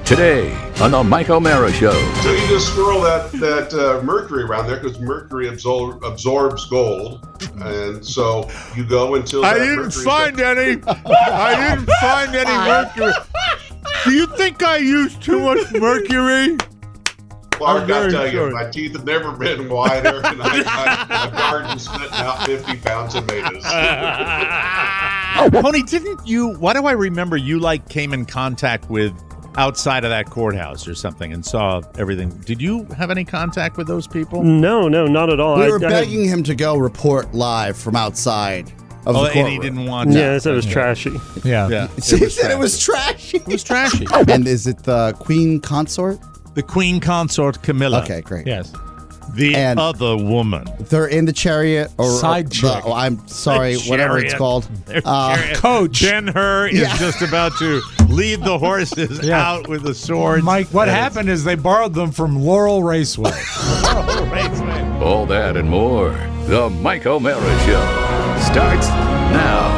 Today on the Mike O'Mara Show. So you just swirl that mercury around there because mercury absorbs gold, and so you go until I didn't find any mercury. Do you think I used too much mercury? Well, I gotta tell you, my teeth have never been wider, and my garden's spitting out 50 pounds of tomatoes. Tony, why do I remember you came in contact with outside of that courthouse or something and saw everything? Did you have any contact with those people? No, not at all. We were begging him to go report live from outside of the courtroom. And he didn't want to. Yeah, they said it was trashy. Yeah. He said it was trashy. It was trashy. And is it the Queen Consort? The Queen Consort Camilla. Okay, great. Yes. The other woman. They're in the chariot or Side chick. I'm sorry, whatever it's called. Coach Ben-Hur is just about to lead the horses out with the swords. Mike, what happened is they borrowed them from Laurel Raceway. All that and more. The Mike O'Mara Show starts now.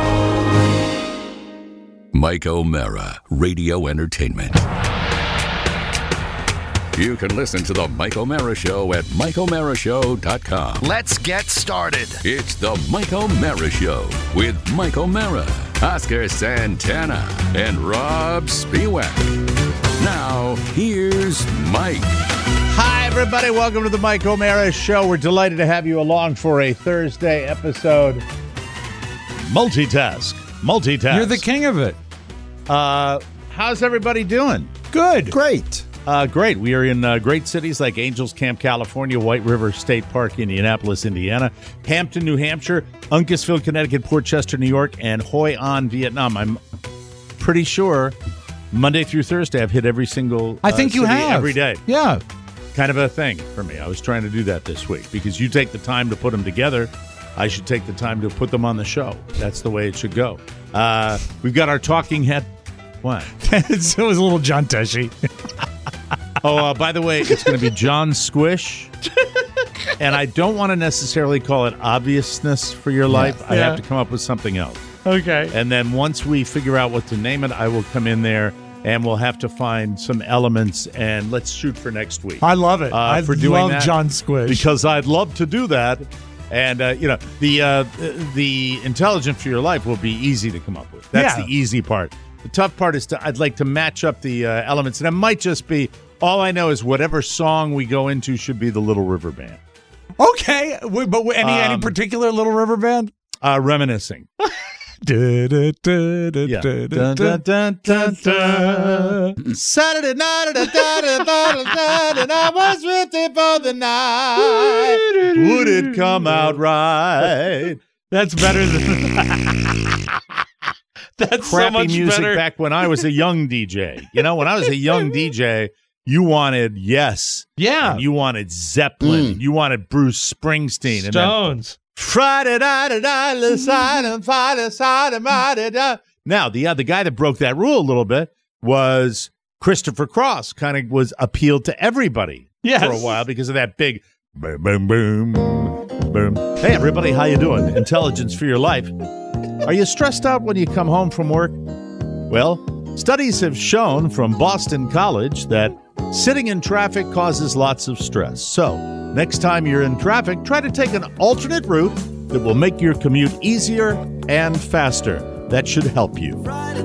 Mike O'Mara, Radio Entertainment. You can listen to the Mike O'Mara Show at MikeO'MaraShow.com. Let's get started. It's the Mike O'Mara Show with Mike O'Mara, Oscar Santana, and Rob Spiewak. Now, here's Mike. Hi, everybody. Welcome to the Mike O'Mara Show. We're delighted to have you along for a Thursday episode. Multitask. You're the king of it. How's everybody doing? Good. Great. Great. We are in great cities like Angels Camp, California, White River State Park, Indianapolis, Indiana, Hampton, New Hampshire, Uncasville, Connecticut, Port Chester, New York, and Hoi An, Vietnam. I'm pretty sure Monday through Thursday I've hit every single I think you city have. every day. Yeah. Kind of a thing for me. I was trying to do that this week because you take the time to put them together. I should take the time to put them on the show. That's the way it should go. We've got our talking head. What? It was a little John Teshi. Oh, by the way, it's going to be John Squish. And I don't want to necessarily call it obviousness for your life. I have to come up with something else. Okay. And then once we figure out what to name it, I will come in there and we'll have to find some elements and let's shoot for next week. I love it. I love that, John Squish. Because I'd love to do that. And, the intelligent for your life will be easy to come up with. That's the easy part. The tough part is I'd like to match up the elements. And it might just be, all I know is whatever song we go into should be the Little River Band. Okay. But any particular Little River Band? Reminiscing. Saturday night, and I was waiting for the night. Would it come out right? That's better than that's crappy so much music better. Back when I was a young DJ. You know, when I was a young DJ, you wanted Yes. Yeah. And you wanted Zeppelin. You wanted Bruce Springsteen. Stones. Friday night, now, the guy that broke that rule a little bit was Christopher Cross. Kind of was appealed to everybody for a while because of that big boom, boom, boom, boom. Hey, everybody, how you doing? Intelligence for your life. Are you stressed out when you come home from work? Well, studies have shown from Boston College that sitting in traffic causes lots of stress. So, next time you're in traffic, try to take an alternate route that will make your commute easier and faster. That should help you.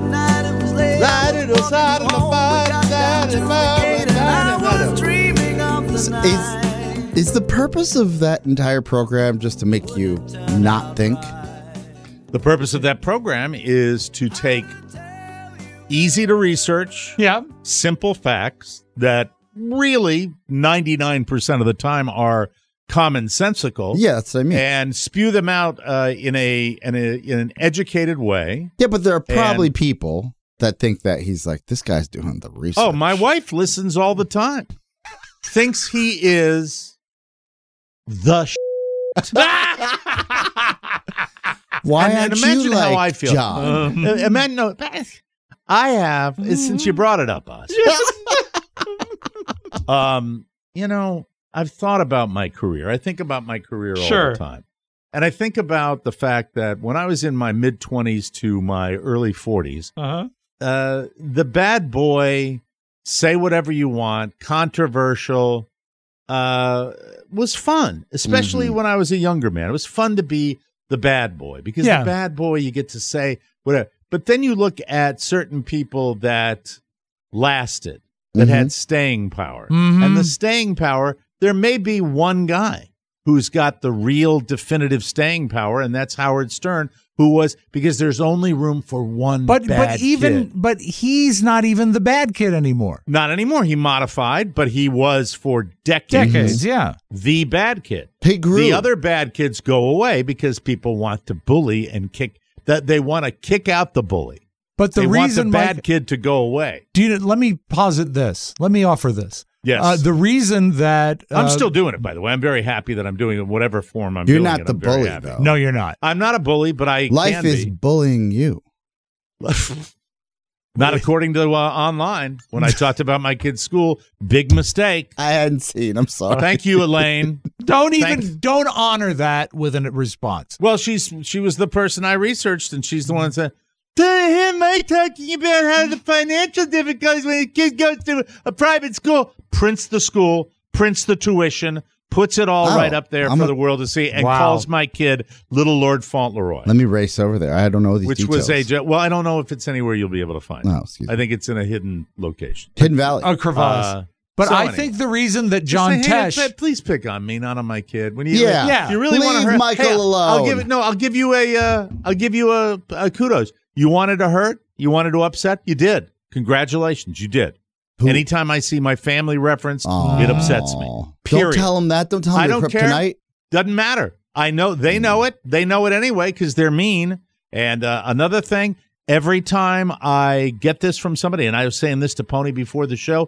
Is the purpose of that entire program just to make you not think? The purpose of that program is to take easy to research, simple facts that really 99% of the time are commonsensical. Yeah, that's what I mean. And spew them out in an educated way. Yeah, but there are probably people that think that he's like, this guy's doing the research. Oh, my wife listens all the time. Thinks he is the Why and aren't imagine you like how I feel. John? Imagine, no, I have, since you brought it up, us. I've thought about my career. I think about my career all the time. And I think about the fact that when I was in my mid-20s to my early 40s, the bad boy say whatever you want, controversial, was fun, especially when I was a younger man. It was fun to be the bad boy because the bad boy, you get to say whatever. But then you look at certain people that lasted, that had staying power. And the staying power, there may be one guy who's got the real definitive staying power, and that's Howard Stern, who was, because there's only room for one bad kid. But he's not even the bad kid anymore. Not anymore. He modified, but he was for decades the bad kid. He grew. The other bad kids go away because people want to bully and kick. That they want to kick out the bully. But they want the bad kid to go away. Let me posit this. Let me offer this. Yes. The reason that I'm still doing it, by the way. I'm very happy that I'm doing it in whatever form I'm doing it. You're not the bully, though. No, you're not. I'm not a bully, but I Life can is be. bullying you. Not according to online. When I talked about my kid's school, big mistake. I hadn't seen. I'm sorry. Thank you, Elaine. Don't honor that with a response. Well, she was the person I researched, and she's the one that said, "To him, Mike talking about how the financial difficulties when a kid goes to a private school, prints the school, prints the tuition, puts it all right up there for the world to see, and calls my kid Little Lord Fauntleroy." Let me race over there. I don't know these details. Well, I don't know if it's anywhere you'll be able to find it. No, excuse me. I think it's in a hidden location. Hidden Valley. A crevasse. But so I anyway. think the reason that John Tesh... Please pick on me, not on my kid. When you you really want to hurt Michael alone. I'll give you a kudos. You wanted to hurt? You wanted to upset? You did. Congratulations, you did. Anytime I see my family reference, it upsets me. Period. Don't tell him that. Don't tell him I don't care. Kryptonite. Doesn't matter. I know they know it. They know it anyway because they're mean. And another thing, every time I get this from somebody, and I was saying this to Pony before the show,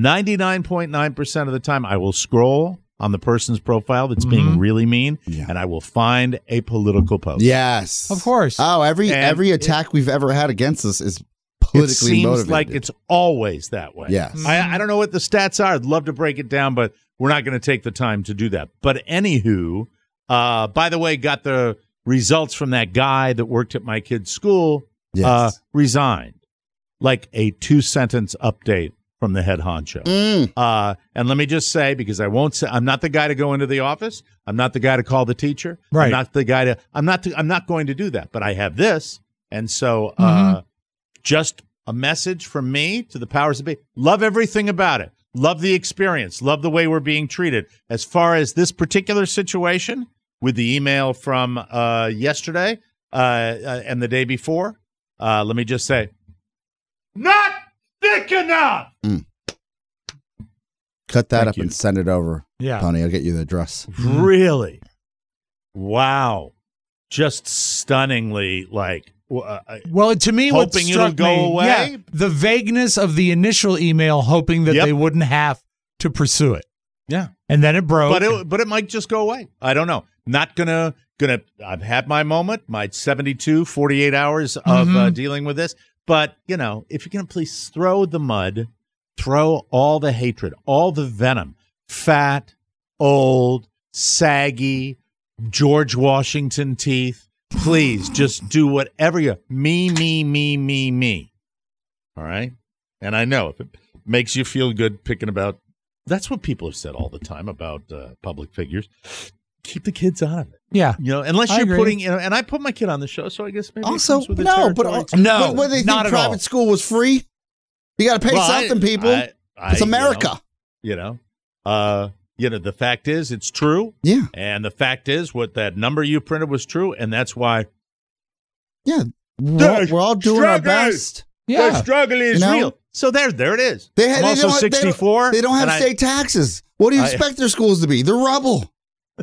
99.9% of the time I will scroll on the person's profile that's being really mean, and I will find a political post. Yes. Of course. Oh, every attack we've ever had against us is politically motivated. It seems motivated. like it's always that way. Yes. I don't know what the stats are. I'd love to break it down, but we're not going to take the time to do that. But anywho, by the way, got the results from that guy that worked at my kid's school, resigned. Like a 2-sentence update from the head honcho. And let me just say, because I'm not the guy to go into the office. I'm not the guy to call the teacher. Right. I'm not the guy to, I'm not going to do that, but I have this. And so, just a message from me to the powers that be. Love everything about it. Love the experience. Love the way we're being treated. As far as this particular situation with the email from yesterday and the day before, let me just say, not thick enough. Cut that up and send it over. Yeah. Pony, I'll get you the address. Really? Wow. Just stunningly like. Well, to me, what hoping struck it'll go me, away. The vagueness of the initial email, hoping that they wouldn't have to pursue it. Yeah. And then it broke. But it might just go away. I don't know. Not gonna. I've had my moment, my 48 hours of dealing with this. But, if you're going to please throw the mud, throw all the hatred, all the venom, fat, old, saggy, George Washington teeth, please just do whatever me. All right? And I know if it makes you feel good picking about, that's what people have said all the time about public figures. Keep the kids out of it. Yeah. Unless you're putting, and I put my kid on the show, so I guess maybe Also, it comes with the no, territory. but what they think private school was free? You got to pay something, people. It's America. The fact is, it's true. Yeah. And the fact is, what that number you printed was true, and that's why. Yeah. We're all doing our best. Yeah. The struggle is real. So there it is. I'm also 64. They don't have state taxes. What do you expect their schools to be? They're rubble.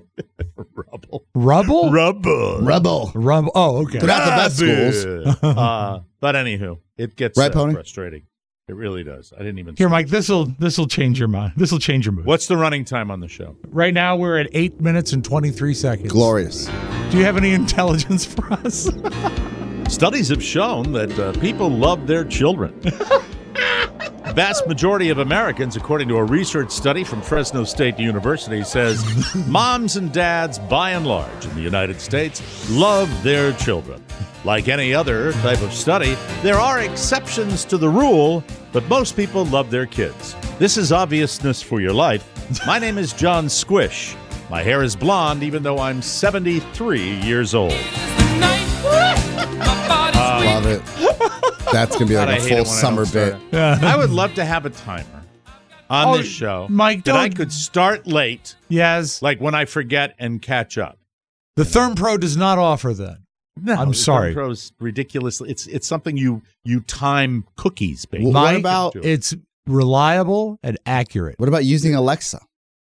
Rubble? Rubble. Oh, okay. They're not the best schools. But anywho, it gets frustrating. It really does. I didn't even. Here, Mike, this'll change your mind. This'll change your mood. What's the running time on the show? Right now, we're at 8 minutes and 23 seconds. Glorious. Do you have any intelligence for us? Studies have shown that people love their children. vast majority of Americans, according to a research study from Fresno State University, says moms and dads, by and large, in the United States, love their children. Like any other type of study, there are exceptions to the rule, but most people love their kids. This is Obviousness for Your Life. My name is John Squish. My hair is blonde, even though I'm 73 years old. Love it. That's going to be like a full summer bit. I would love to have a timer on this show, Mike, that I could start late, Yes. like when I forget and catch up. The ThermPro does not offer that. No, I'm sorry. ThermPro's ridiculously. It's something you time cookies, baby. What Mike, about it's reliable and accurate. what about using Alexa?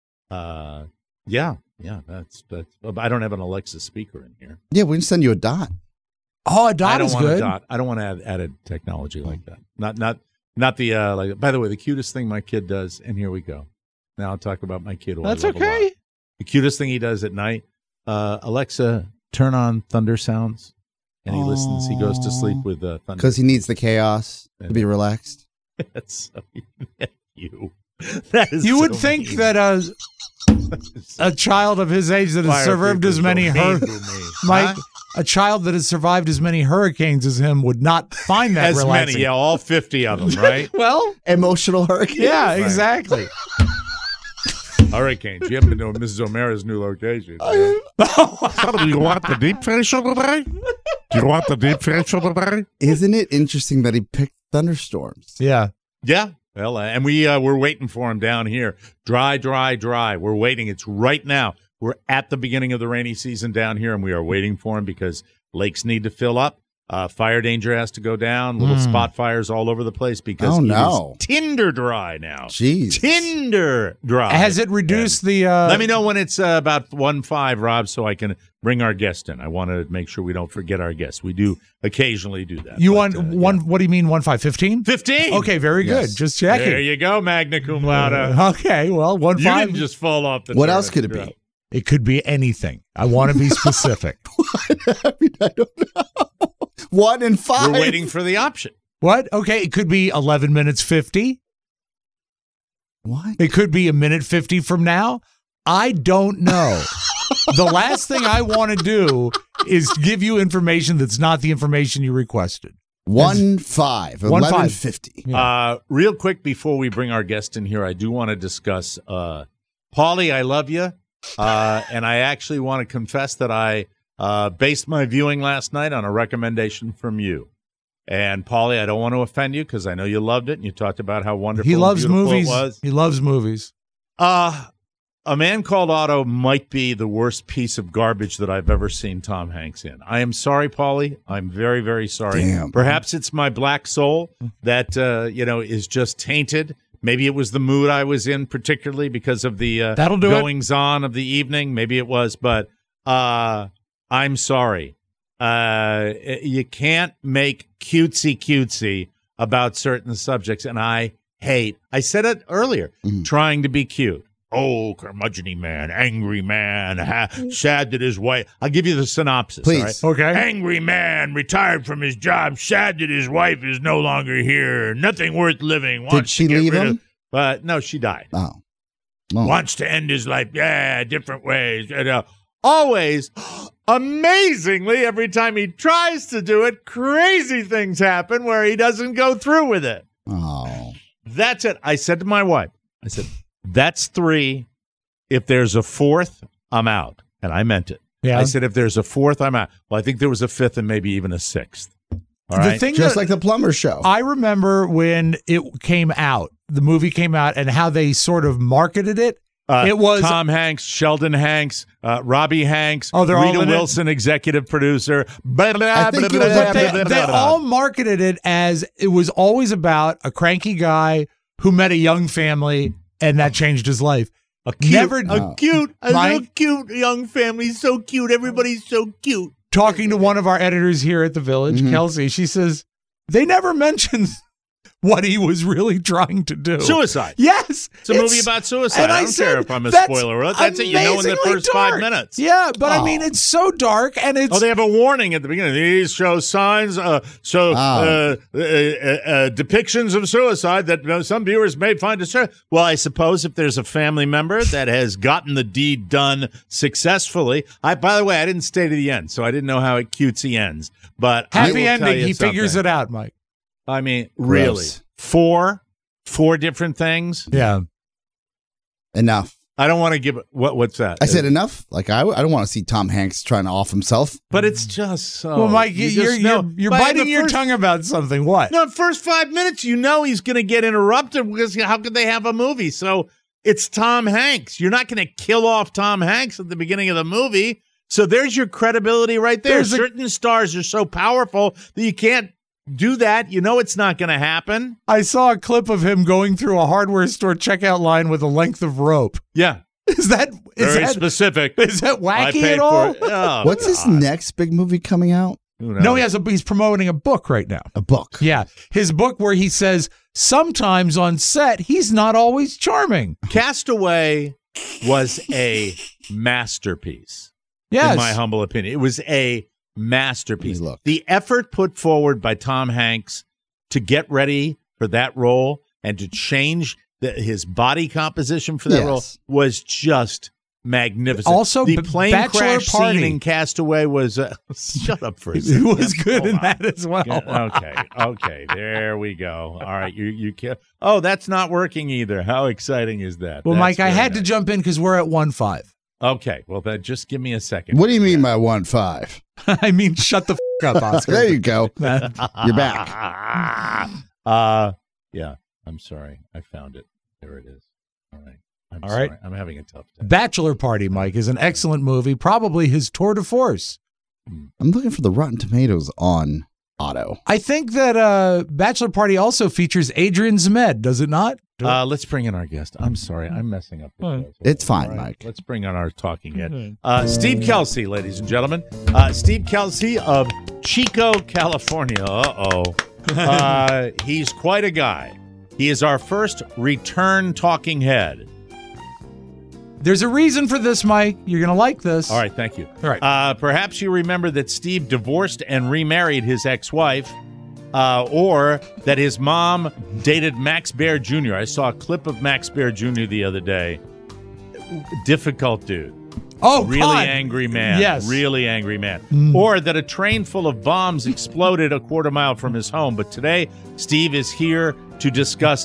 Yeah. That's. I don't have an Alexa speaker in here. Yeah, we can send you a dot. Oh, a I dot don't is want good. a dot. I don't want to add added technology like that. Not the like. By the way, the cutest thing my kid does, and here we go. Now I'll talk about my kid. That's okay. The cutest thing he does at night, Alexa, turn on thunder sounds, and he listens. He goes to sleep with thunder. Because he needs the chaos to be relaxed. That's so you. That is You would so think mean. that a child of his age that Why has are survived people as so many mean to me? Mike, Huh? a child that has survived as many hurricanes as him would not find that As relaxing. many, yeah, all 50 of them, right? Well, Emotional hurricane. yeah, exactly. Hurricanes. You haven't been to Mrs. O'Mara's new location. Do you want the deep fresh today? Do you want the deep fresh today? Isn't it interesting that he picked thunderstorms? Yeah. Yeah. Well, and we're waiting for him down here. Dry. We're waiting. It's right now. We're at the beginning of the rainy season down here, and we are waiting for him because lakes need to fill up. Fire danger has to go down. Little spot fires all over the place because Oh, no. it is tinder dry now. Jeez. Tinder dry. Has it reduced the Let me know when it's about 1:05, Rob, so I can bring our guest in. I want to make sure we don't forget our guest. We do occasionally do that. You but, want one? yeah. What do you mean 15? 15. Okay, very Yes. good. Just checking. There you go, magna cum laude. Okay, well, You 15. didn't just fall off the What turnip else could it truck. be? It could be anything. I want to be specific. I mean, I don't know. 1 in 5. We're waiting for the option. What? Okay, it could be 11 minutes 50. What? It could be a minute 50 from now. I don't know. The last thing I want to do is give you information that's not the information you requested. 1-5. 11:50. Real quick before we bring our guest in here, I do want to discuss Paulie, I love you. And I actually want to confess that I based my viewing last night on a recommendation from you. And Paulie, I don't want to offend you because I know you loved it and you talked about how wonderful He loves and beautiful movies. it was. He loves movies. A Man Called Otto might be the worst piece of garbage that I've ever seen Tom Hanks in. I am sorry, Paulie. I'm very, very sorry. Damn. Perhaps it's my black soul that is just tainted. Maybe it was the mood I was in, particularly because of the That'll do it. goings-on of the evening. Maybe it was, but I'm sorry. You can't make cutesy about certain subjects, and I said it earlier, trying to be cute. Oh, curmudgeon-y man, angry man, sad that his wife... I'll give you the synopsis. Please. All right? Okay. Angry man, retired from his job, sad that his wife is no longer here. Nothing worth living. Did she leave him? But no, she died. Oh. Well, Wants to end his life. Yeah, different ways. Always, amazingly, every time he tries to do it, crazy things happen where he doesn't go through with it. oh. That's it. I said to my wife, I said, that's 3. If there's a 4th, I'm out. And I meant it. Yeah. I said, if there's a 4th, I'm out. Well, I think there was a 5th and maybe even a 6th. All The right. thing Just that like the plumber show. I remember when it came out, the movie came out, and how they sort of marketed it. It was Tom Hanks, Sheldon Hanks, Robbie Hanks, Oh, they're all Rita in it? Wilson, executive producer. I think it was But okay. they all marketed it as it was always about a cranky guy who met a young family, and that changed his life. A cute, Never- a cute, a Mike? little cute young family. So cute. Everybody's so cute. Talking to one of our editors here at the Village, Mm-hmm. Kelsey, she says, they never mentioned what he was really trying to do. Suicide. Yes. It's a movie about suicide. and I don't care if I'm a spoiler alert. That's it. You know in the first dark. 5 minutes. Yeah, but I mean, it's so dark, and it's. Oh, they have a warning at the beginning. These show signs, depictions of suicide that some viewers may find disturbing. Well, I suppose if there's a family member that has gotten the deed done successfully. By the way, I didn't stay to the end, so I didn't know how it cutesy ends. But happy ending. He figures it out, Mike. I mean, really, four different things. Yeah, enough. I don't want to give what's that? I said enough. Like I don't want to see Tom Hanks trying to off himself. But it's just so. Well, Mike, you're biting your tongue about something. What? No, first 5 minutes, you know he's going to get interrupted because how could they have a movie? So it's Tom Hanks. You're not going to kill off Tom Hanks at the beginning of the movie. So there's your credibility right there. Certain stars are so powerful that you can't do that. You know it's not going to happen. I saw a clip of him going through a hardware store checkout line with a length of rope. Yeah. Is that very specific? Is that wacky at all? Oh, what's his next big movie coming out? No, he's promoting a book right now. A book. Yeah. His book where he says sometimes on set he's not always charming. Castaway was a masterpiece. Yes. In my humble opinion. It was a masterpiece. The effort put forward by Tom Hanks to get ready for that role and to change his body composition for that role was just magnificent. Also, the plane Bachelor crash Party scene in Castaway was shut up for a it second. was good in that as well. Yeah, okay, there we go. All right, you can't. Oh, that's not working either. How exciting is that? Well, That's Mike, I had to jump in because we're at 1-5. Okay, well, then just give me a second. What do you mean by 1-5? I mean, shut the up, Oscar. There you go. You're back. Yeah, I'm sorry. I found it. There it is. All right. I'm All sorry. right. I'm having a tough day. Bachelor Party, Mike, is an excellent movie, probably his tour de force. I'm looking for the Rotten Tomatoes on Otto. I think that Bachelor Party also features Adrian Zmed, does it not? Let's bring in our guest. I'm sorry. I'm messing up. It's fine, All right, Mike. Let's bring on our talking head. Steve Kelsey, ladies and gentlemen. Steve Kelsey of Chico, California. He's quite a guy. He is our first return talking head. There's a reason for this, Mike. You're going to like this. All right, thank you. All right. Perhaps you remember that Steve divorced and remarried his ex-wife, or that his mom dated Max Baer Jr. I saw a clip of Max Baer Jr. the other day. Difficult dude. Oh, really God. Angry man. Yes. Really angry man. Or that a train full of bombs exploded a quarter mile from his home. But today, Steve is here to discuss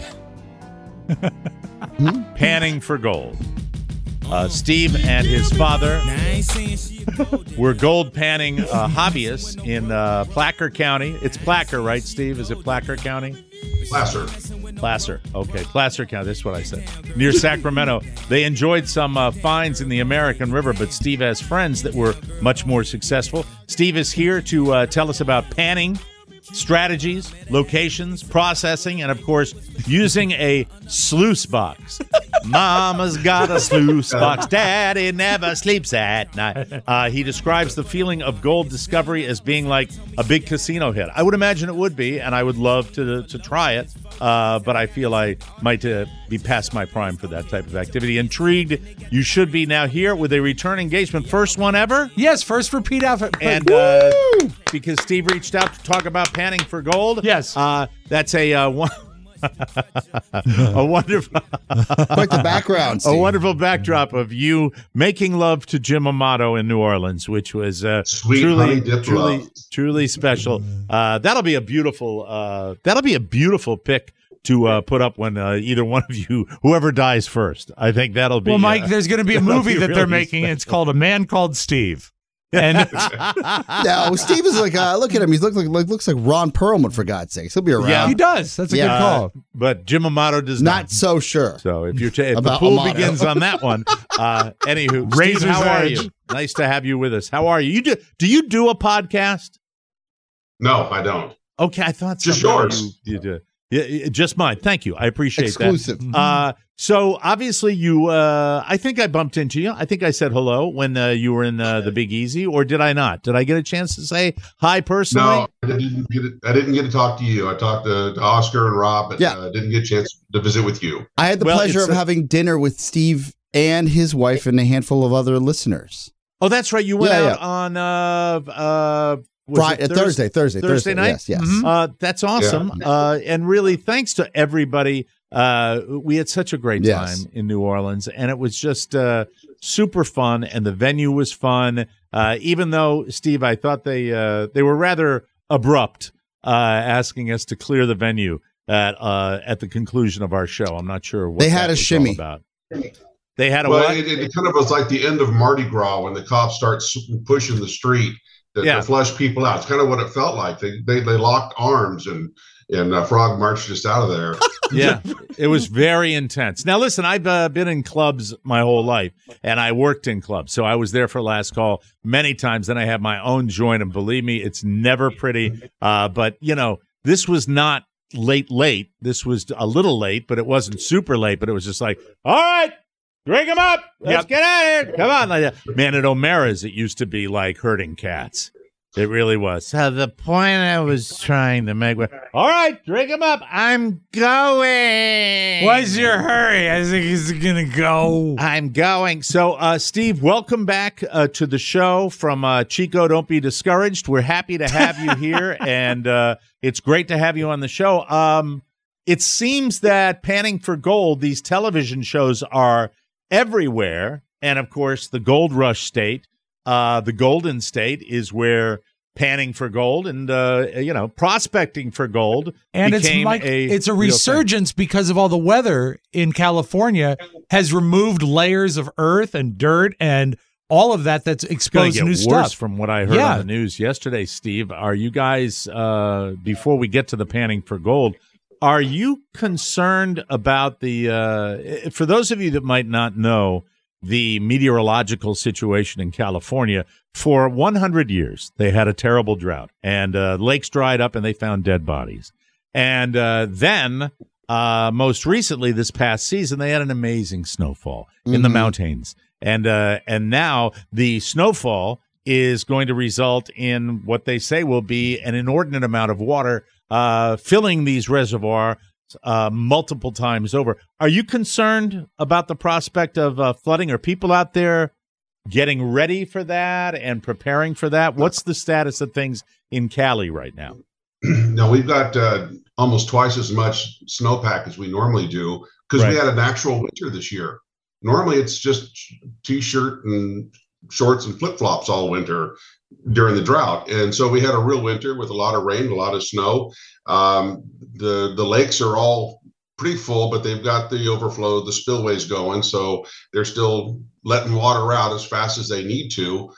panning for gold. Steve and his father were gold panning hobbyists in Placer County. It's Placer, right, Steve? Is it Placer County? Placer. Okay, Placer County. That's what I said. Near Sacramento. They enjoyed some finds in the American River, but Steve has friends that were much more successful. Steve is here to tell us about panning, strategies, locations, processing, and, of course, using a sluice box. Mama's got a sluice box. Daddy never sleeps at night. He describes the feeling of gold discovery as being like a big casino hit. I would imagine it would be, and I would love to try it, but I feel I might be past my prime for that type of activity. Intrigued? You should be now here with a return engagement. First one ever? Yes, first repeat after. And because Steve reached out to talk about panning for gold. Yes. That's a wonderful Quite the background, Steve. A wonderful backdrop of you making love to Jim Amato in New Orleans, which was truly special. That'll be a beautiful pick to put up when either one of you, whoever dies first. I think that'll be. Well, Mike, there's going to be a movie that they're really making. special. It's called A Man Called Steve. And No, Steve is like, look at him. He looks like Ron Perlman, for God's sakes. He'll be around. Yeah. he does. That's a good call. But Jim Amato does not. Not so sure. So if you're if the About pool Amato. begins on that one, anywho, Razor's Steve, how are Edge. you? Nice to have you with us. How are you? Do you do a podcast? No, I don't. Okay, I thought Just somehow yours. You do. Yeah, just mine. Thank you. I appreciate Exclusive. that. So obviously you, I think I bumped into you. I think I said hello when you were in the Big Easy, or did I not? Did I get a chance to say hi personally? No, I didn't get to talk to you. I talked to Oscar and Rob, but didn't get a chance to visit with you. I had the pleasure of having dinner with Steve and his wife and a handful of other listeners. Oh, that's right. You went out on Thursday night. Yes. Mm-hmm. That's awesome. Yeah. And really, thanks to everybody. We had such a great time in New Orleans, and it was just super fun, and the venue was fun. Even though, Steve, I thought they were rather abrupt, asking us to clear the venue at the conclusion of our show. I'm not sure what they had a shimmy about. They had a well, what? It kind of was like the end of Mardi Gras when the cops start pushing the street to flush people out. It's kind of what it felt like. They locked arms and Frog marched us out of there. Yeah, it was very intense. Now, listen, I've been in clubs my whole life, and I worked in clubs. So I was there for Last Call many times. Then I had my own joint, and believe me, it's never pretty. But, this was not late. This was a little late, but it wasn't super late. But it was just like, all right, drink them up. Let's get out of here. Come on. Man, at O'Mara's, it used to be like herding cats. It really was. So the point I was trying to make was, all right, drink them up. I'm going. What's your hurry? I think he's going to go. I'm going. So, Steve, welcome back to the show from Chico. Don't be discouraged. We're happy to have you here, and it's great to have you on the show. It seems that Panning for Gold, these television shows are everywhere, and, of course, the Gold Rush State. The Golden State is where panning for gold and prospecting for gold and became it's a resurgence because of all the weather in California has removed layers of earth and dirt and all of that's exposed new stuff. From what I heard on the news yesterday, Steve, are you guys before we get to the panning for gold, are you concerned about the for those of you that might not know the meteorological situation in California? For 100 years, they had a terrible drought, and lakes dried up, and they found dead bodies. And then, most recently, this past season, they had an amazing snowfall in the mountains. And now the snowfall is going to result in what they say will be an inordinate amount of water filling these reservoirs multiple times over. Are you concerned about the prospect of flooding? Are people out there getting ready for that and preparing for that? What's the status of things in Cali right now? No, we've got almost twice as much snowpack as we normally do because we had an actual winter this year. Normally, it's just T-shirt and shorts and flip-flops all winter during the drought. And so we had a real winter with a lot of rain, a lot of snow. The lakes are all pretty full, but they've got the overflow, the spillways going. So they're still letting water out as fast as they need to.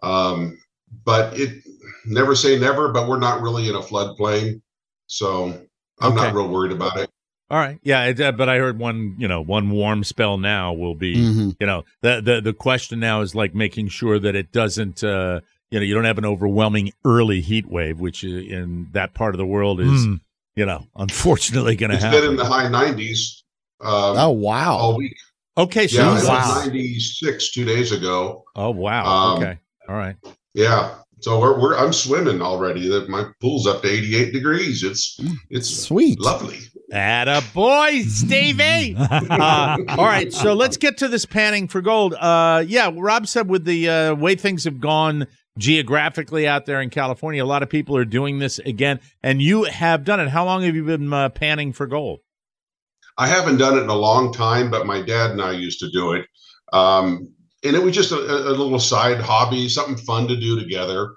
But it never say never, but we're not really in a floodplain. So I'm not real worried about it. All right. Yeah. But I heard one warm spell now will be, the question now is like making sure that it doesn't, you don't have an overwhelming early heat wave, which in that part of the world is, unfortunately going to happen. It's been in the high 90s. Oh, wow. All week. Okay. So yeah, it was 96 2 days ago. Oh, wow. Okay. All right. Yeah. So I'm swimming already. My pool's up to 88 degrees. It's sweet. Lovely. Attaboy, Stevie. All right, so let's get to this panning for gold. Rob said with the way things have gone geographically out there in California, a lot of people are doing this again, and you have done it. How long have you been panning for gold? I haven't done it in a long time, but my dad and I used to do it. And it was just a little side hobby, something fun to do together.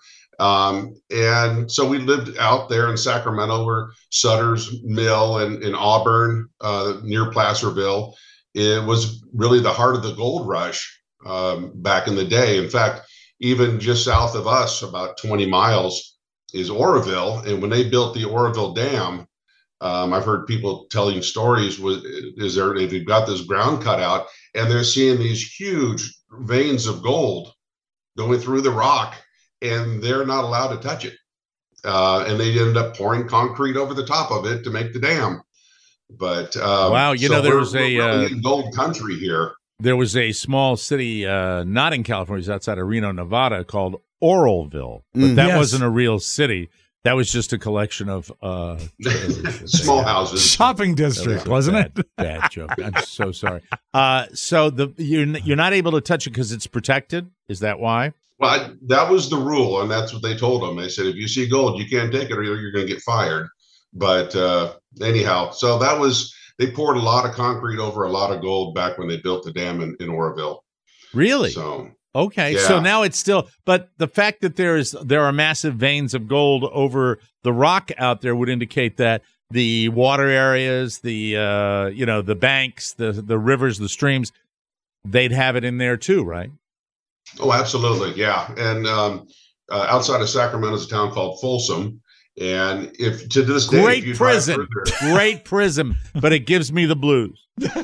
And so we lived out there in Sacramento, where Sutter's Mill and in Auburn, near Placerville. It was really the heart of the gold rush back in the day. In fact, even just south of us, about 20 miles, is Oroville. And when they built the Oroville Dam, I've heard people telling stories, they've got this ground cut out, and they're seeing these huge veins of gold going through the rock, and they're not allowed to touch it. and they ended up pouring concrete over the top of it to make the dam. But wow, there was we're really in gold country here. There was a small city, not in California, it's outside of Reno, Nevada, called Oroville, but that wasn't a real city. That was just a collection of small houses, shopping district, wasn't it? Bad joke. I'm so sorry. So you're not able to touch it because it's protected. Is that why? Well, that was the rule, and that's what they told them. They said if you see gold, you can't take it, or you're going to get fired. But anyhow, so that was. They poured a lot of concrete over a lot of gold back when they built the dam in Oroville. Really? So. Okay, yeah. So now it's still, but the fact that there are massive veins of gold over the rock out there would indicate that the water areas, the the banks, the rivers, the streams, they'd have it in there too, right? Oh, absolutely, yeah. And outside of Sacramento is a town called Folsom, and if to this day, great prison, but it gives me the blues.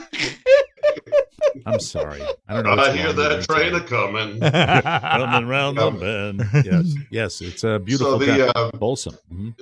I'm sorry. I don't know. I hear that train a coming. Coming round the bend. Yes, it's a beautiful. So Folsom.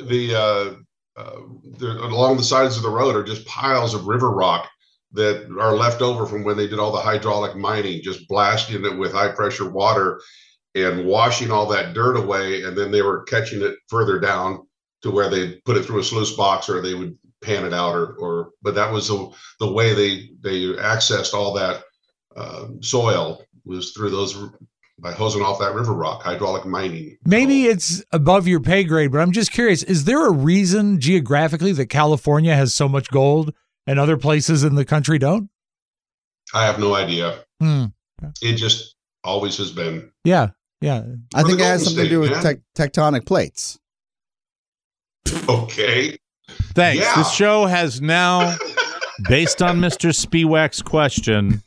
Along the sides of the road are just piles of river rock that are left over from when they did all the hydraulic mining, just blasting it with high pressure water and washing all that dirt away, and then they were catching it further down to where they put it through a sluice box, or they would pan it out, or but that was the way they accessed all that soil, was through those, by hosing off that river rock, hydraulic mining. Maybe it's above your pay grade, but I'm just curious, is there a reason geographically that California has so much gold and other places in the country don't? I have no idea. It just always has been. Yeah. I think it has something to do with tectonic plates. Okay. Thanks. Yeah. This show has now, based on Mr. Spiewak's question,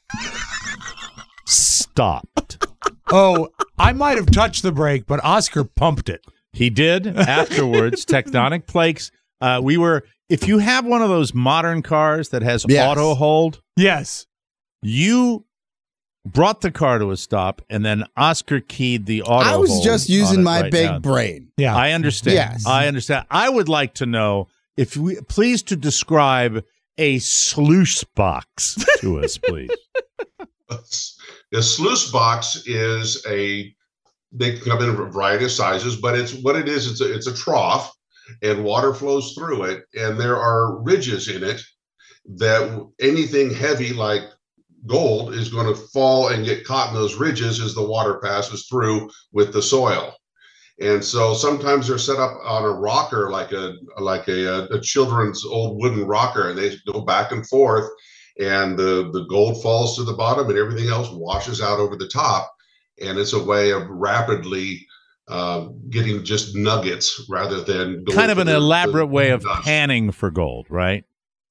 stopped. Oh, I might have touched the brake, but Oscar pumped it. He did afterwards. Tectonic plates. If you have one of those modern cars that has auto hold, yes, you brought the car to a stop, and then Oscar keyed the auto hold. I was just using my big brain. Yeah, I understand. Yes. I understand. I would like to know if we please to describe a sluice box to us, please. A sluice box is they come in a variety of sizes, but it's a trough, and water flows through it, and there are ridges in it that anything heavy like gold is going to fall and get caught in those ridges as the water passes through with the soil. And so sometimes they're set up on a rocker, like a children's old wooden rocker, and they go back and forth, and the gold falls to the bottom and everything else washes out over the top. And it's a way of rapidly getting just nuggets rather than kind of an elaborate way of panning for gold, right?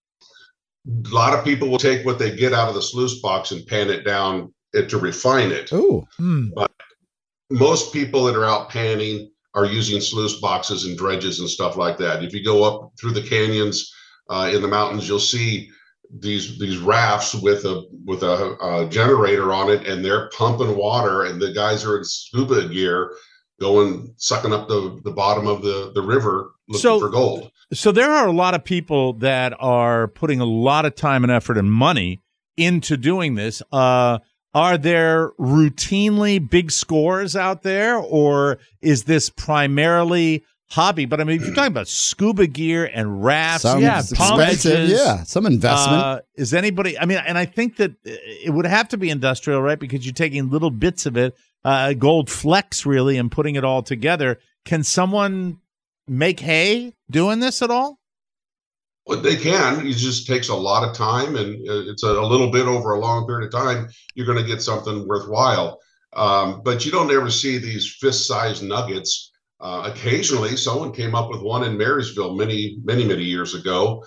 A lot of people will take what they get out of the sluice box and pan it down to refine it. Ooh. But most people that are out panning are using sluice boxes and dredges and stuff like that. If you go up through the canyons in the mountains, you'll see these rafts with a generator on it, and they're pumping water, and the guys are in scuba gear sucking up the bottom of the river looking for gold. So there are a lot of people that are putting a lot of time and effort and money into doing this. Are there routinely big scores out there, or is this primarily hobby? But I mean, if you're talking about scuba gear and rafts, expensive, some investment. Is anybody? I mean, and I think that it would have to be industrial, right? Because you're taking little bits of it, gold flecks, really, and putting it all together. Can someone make hay doing this at all? Well, they can. It just takes a lot of time, and it's a little bit over a long period of time. You're going to get something worthwhile, but you don't ever see these fist-sized nuggets. Occasionally, someone came up with one in Marysville many years ago,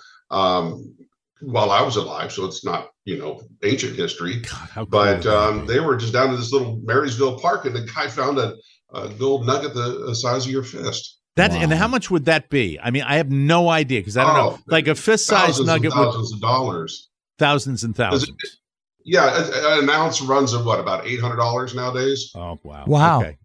while I was alive. So it's not ancient history. God, but they were just down in this little Marysville park, and the guy found a gold nugget the size of your fist. And how much would that be? I mean, I have no idea, because I don't know. Like a fist-sized nugget, thousands of dollars, thousands and thousands. Yeah, an ounce runs of about $800 nowadays. Oh wow! Wow.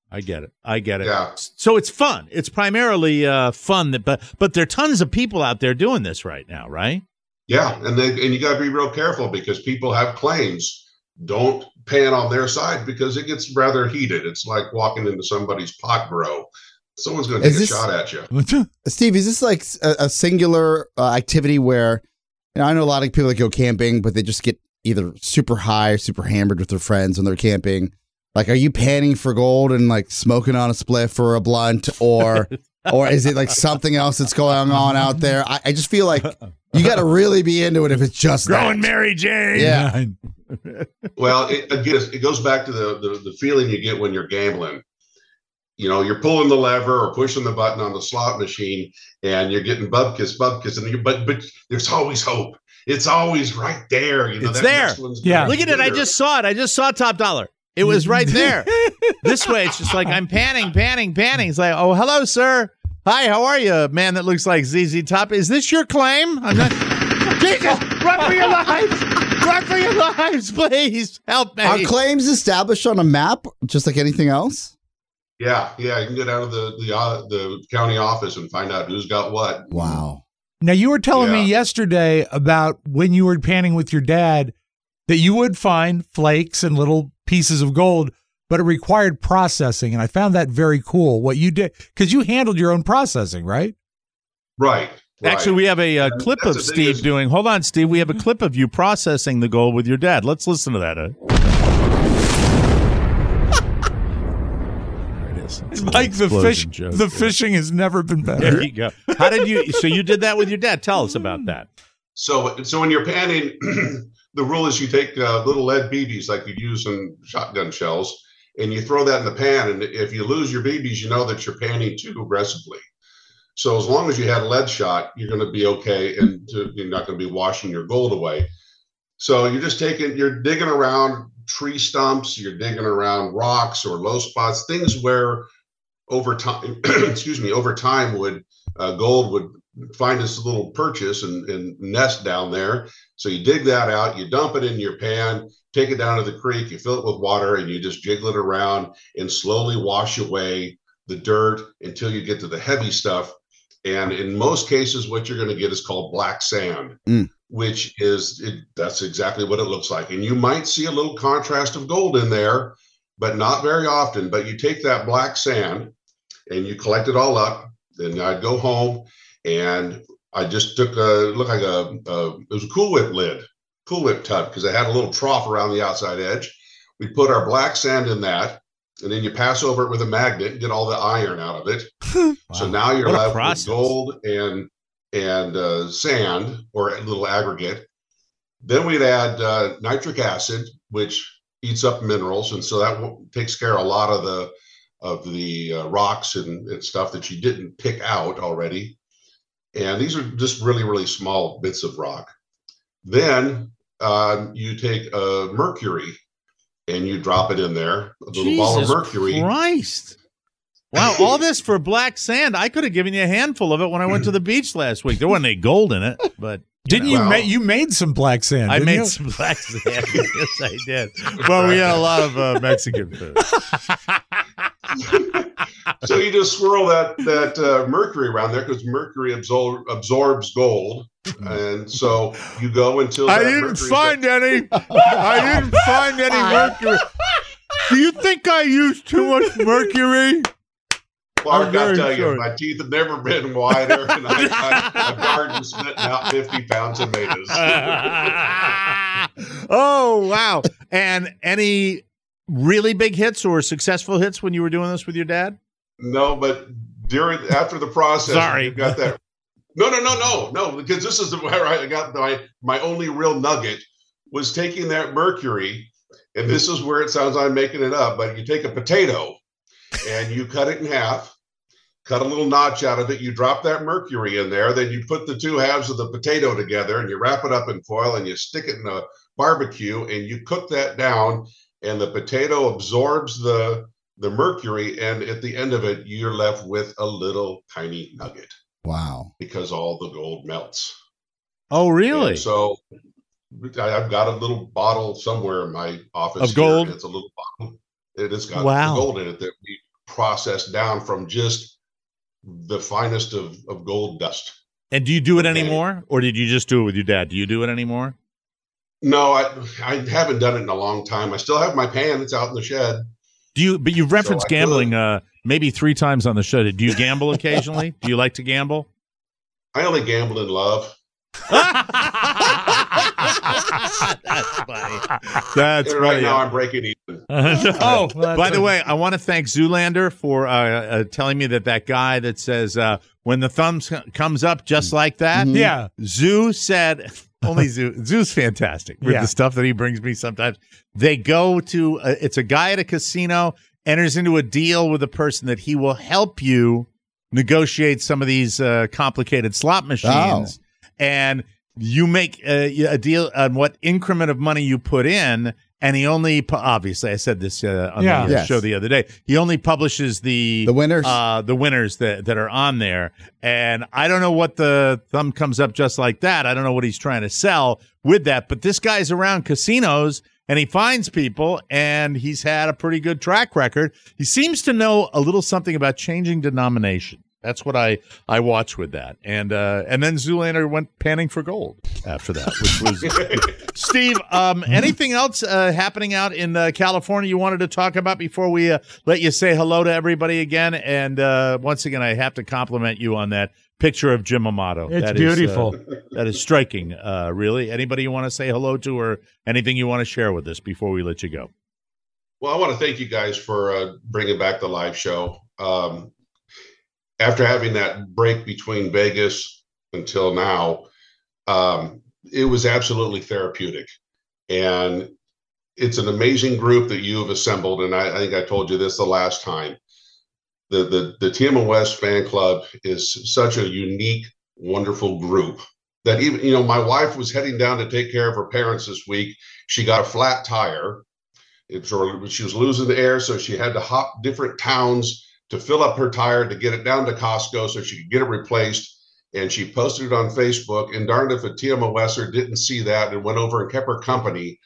I get it. Yeah. So it's fun. It's primarily fun, but there are tons of people out there doing this right now, right? Yeah, and you got to be real careful because people have claims. Don't pan on their side because it gets rather heated. It's like walking into somebody's pot grow. Someone's going to take a shot at you. Steve, is this like a singular activity where, I know a lot of people that go camping, but they just get either super high or super hammered with their friends when they're camping? Like, are you panning for gold and like smoking on a spliff or a blunt, or is it like something else that's going on out there? I just feel like you got to really be into it if it's just growing Mary Jane. Yeah. Well, it goes back to the feeling you get when you're gambling. You're pulling the lever or pushing the button on the slot machine, and you're getting bubkiss, and but there's always hope. It's always right there. It's there. Yeah. Look at it. I just saw it. I just saw Top Dollar. It was right there. This way, it's just like I'm panning. It's like, oh, hello, sir. Hi, how are you? Man that looks like ZZ Top. Is this your claim? I'm not. Jesus, run for your lives. Run for your lives, please. Help me. Are claims established on a map, just like anything else? Yeah. You can go down to the county office and find out who's got what. Wow. Now, you were telling me yesterday about when you were panning with your dad that you would find flakes and little pieces of gold, but it required processing. And I found that very cool, what you did, because you handled your own processing, right? Right. Actually, we have a clip of Steve doing. Hold on, Steve. We have a clip of you processing the gold with your dad. Let's listen to that. There it is. Like the fishing has never been better. There you go. How did you? So you did that with your dad. Tell us about that. So when you're panning, the rule is you take little lead BBs like you use in shotgun shells, and you throw that in the pan. And if you lose your BBs, you know that you're panning too aggressively. So as long as you had a lead shot, you're going to be okay, and you're not going to be washing your gold away. So you're digging around tree stumps, you're digging around rocks or low spots, things where over time, gold would find its little purchase and nest down there. So you dig that out, you dump it in your pan, take it down to the creek, you fill it with water, and you just jiggle it around and slowly wash away the dirt until you get to the heavy stuff. And in most cases, what you're going to get is called black sand, which that's exactly what it looks like. And you might see a little contrast of gold in there, but not very often. But you take that black sand and you collect it all up. Then I'd go home and I just took it was a Cool Whip tub, because it had a little trough around the outside edge. We put our black sand in that, and then you pass over it with a magnet and get all the iron out of it. Wow. So now you're left with gold and sand, or a little aggregate. Then we'd add nitric acid, which eats up minerals, and so that takes care of a lot of the rocks and stuff that you didn't pick out already. And these are just really, really small bits of rock. Then you take mercury and you drop it in there, a little ball of mercury. Christ. Wow, all this for black sand. I could have given you a handful of it when I went to the beach last week. There wasn't any gold in it, but you made some black sand? I made some black sand. Yes, I did. Well, we had a lot of Mexican food. So you just swirl that mercury around there, because mercury absorbs gold, and so you go until I didn't find any mercury. Do you think I used too much mercury? Well, I got to tell you, my teeth have never been wider, and I've garden spitting out 50 pounds of tomatoes. Oh, wow. And any really big hits or successful hits when you were doing this with your dad? No, but after the process, sorry, you got that. No, because this is where I got my only real nugget was taking that mercury, and this is where it sounds like I'm making it up, but you take a potato and you cut it in half, cut a little notch out of it, you drop that mercury in there, then you put the two halves of the potato together and you wrap it up in foil and you stick it in a barbecue and you cook that down, and the potato absorbs the mercury, and at the end of it, you're left with a little tiny nugget. Wow. Because all the gold melts. Oh, really? And so I've got a little bottle somewhere in my office. Of gold? It's a little bottle. It has got wow. the gold in it that we processed down from just the finest of gold dust. And do you do it anymore, or did you just do it with your dad? Do you do it anymore? No, I haven't done it in a long time. I still have my pan. It's out in the shed. But you've referenced gambling maybe 3 times on the show. Do you gamble occasionally? Do you like to gamble? I only gamble in love. That's funny. That's and right now I'm breaking even. By the way, I want to thank Zoolander for telling me that guy that says when the thumb comes up just like that. Yeah. Zoo said, only Zoo. Zoo's fantastic with the stuff that he brings me sometimes. They go to, it's a guy at a casino, enters into a deal with a person that he will help you negotiate some of these complicated slot machines. And you make a deal on what increment of money you put in, and he only obviously I said this on the show the other day. He only publishes the winners, that are on there, and I don't know what the thumb comes up just like that. I don't know what he's trying to sell with that, but this guy's around casinos and he finds people, and he's had a pretty good track record. He seems to know a little something about changing denomination. That's what I watched with that. And then Zoolander went panning for gold after that, which was Steve, anything else happening out in California you wanted to talk about before we let you say hello to everybody again? And once again, I have to compliment you on that picture of Jim Amato. It's beautiful. That is striking, really. Anybody you want to say hello to, or anything you want to share with us before we let you go? Well, I want to thank you guys for bringing back the live show. After having that break between Vegas until now, it was absolutely therapeutic. And it's an amazing group that you have assembled. And I think I told you this the last time. The TMOS fan club is such a unique, wonderful group that even, my wife was heading down to take care of her parents this week. She got a flat tire. She was losing the air, so she had to hop different towns to fill up her tire to get it down to Costco so she could get it replaced. And she posted it on Facebook, and darned if a TMOSer didn't see that and went over and kept her company.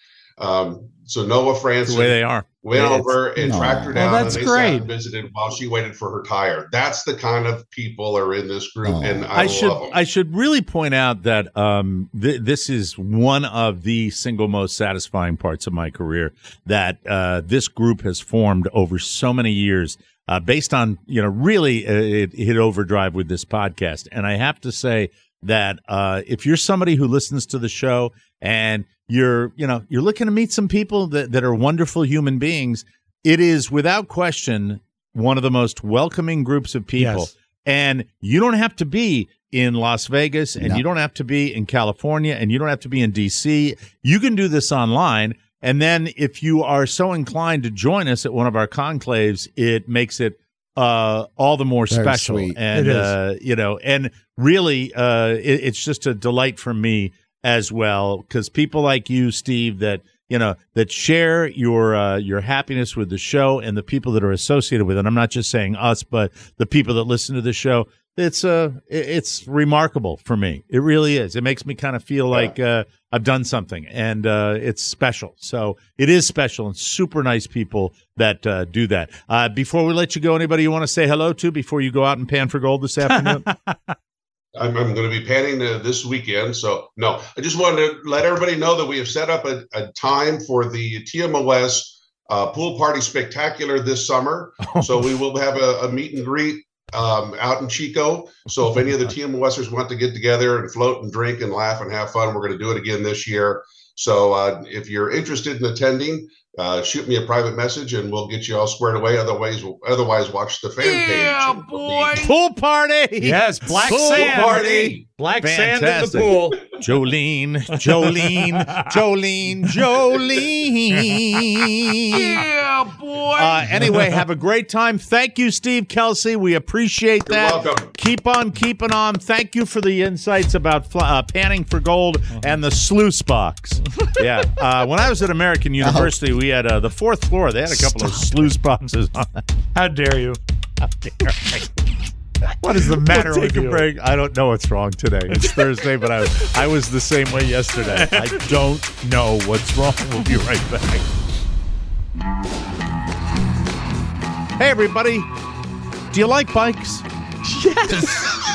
So Noah Francis, the way they are, went over and tracked her down. That's and they great. Sat and visited while she waited for her tire. That's the kind of people are in this group, and I love them. I should really point out that this is one of the single most satisfying parts of my career that this group has formed over so many years. Based on, really it hit overdrive with this podcast. And I have to say that if you're somebody who listens to the show and you're looking to meet some people that are wonderful human beings, it is without question one of the most welcoming groups of people. Yes. And you don't have to be in Las Vegas, and you don't have to be in California, and you don't have to be in D.C. You can do this online. And then if you are so inclined to join us at one of our conclaves, it makes it all the more very special. Sweet. And, and really it's just a delight for me as well, because people like you, Steve, that share your happiness with the show, and the people that are associated with it. I'm not just saying us, but the people that listen to the show. It's remarkable for me. It really is. It makes me kind of feel like I've done something, and it's special. So it is special, and super nice people that do that. Before we let you go, anybody you want to say hello to before you go out and pan for gold this afternoon? I'm going to be panning this weekend. So, no, I just wanted to let everybody know that we have set up a time for the TMOS Pool Party Spectacular this summer. So we will have a meet and greet out in Chico. So if any of the TMOSers want to get together and float and drink and laugh and have fun, we're going to do it again this year. So if you're interested in attending, shoot me a private message and we'll get you all squared away. Otherwise, watch the fan page. Yeah, boy. Pool party. Yes, black pool sand. Party. Black Fantastic. sand in the pool. Jolene. Yeah, boy. Anyway, have a great time. Thank you, Steve Kelsey. We appreciate that. You're welcome. Keep on keeping on. Thank you for the insights about panning for gold and the sluice box. Yeah. When I was at American University, we had the 4th floor. They had a couple of sluice boxes on it. How dare you? How dare I? What is the matter we'll with take you? a break. I don't know what's wrong today. It's Thursday, but I was the same way yesterday. I don't know what's wrong. We'll be right back. Hey, everybody. Do you like bikes? Yes.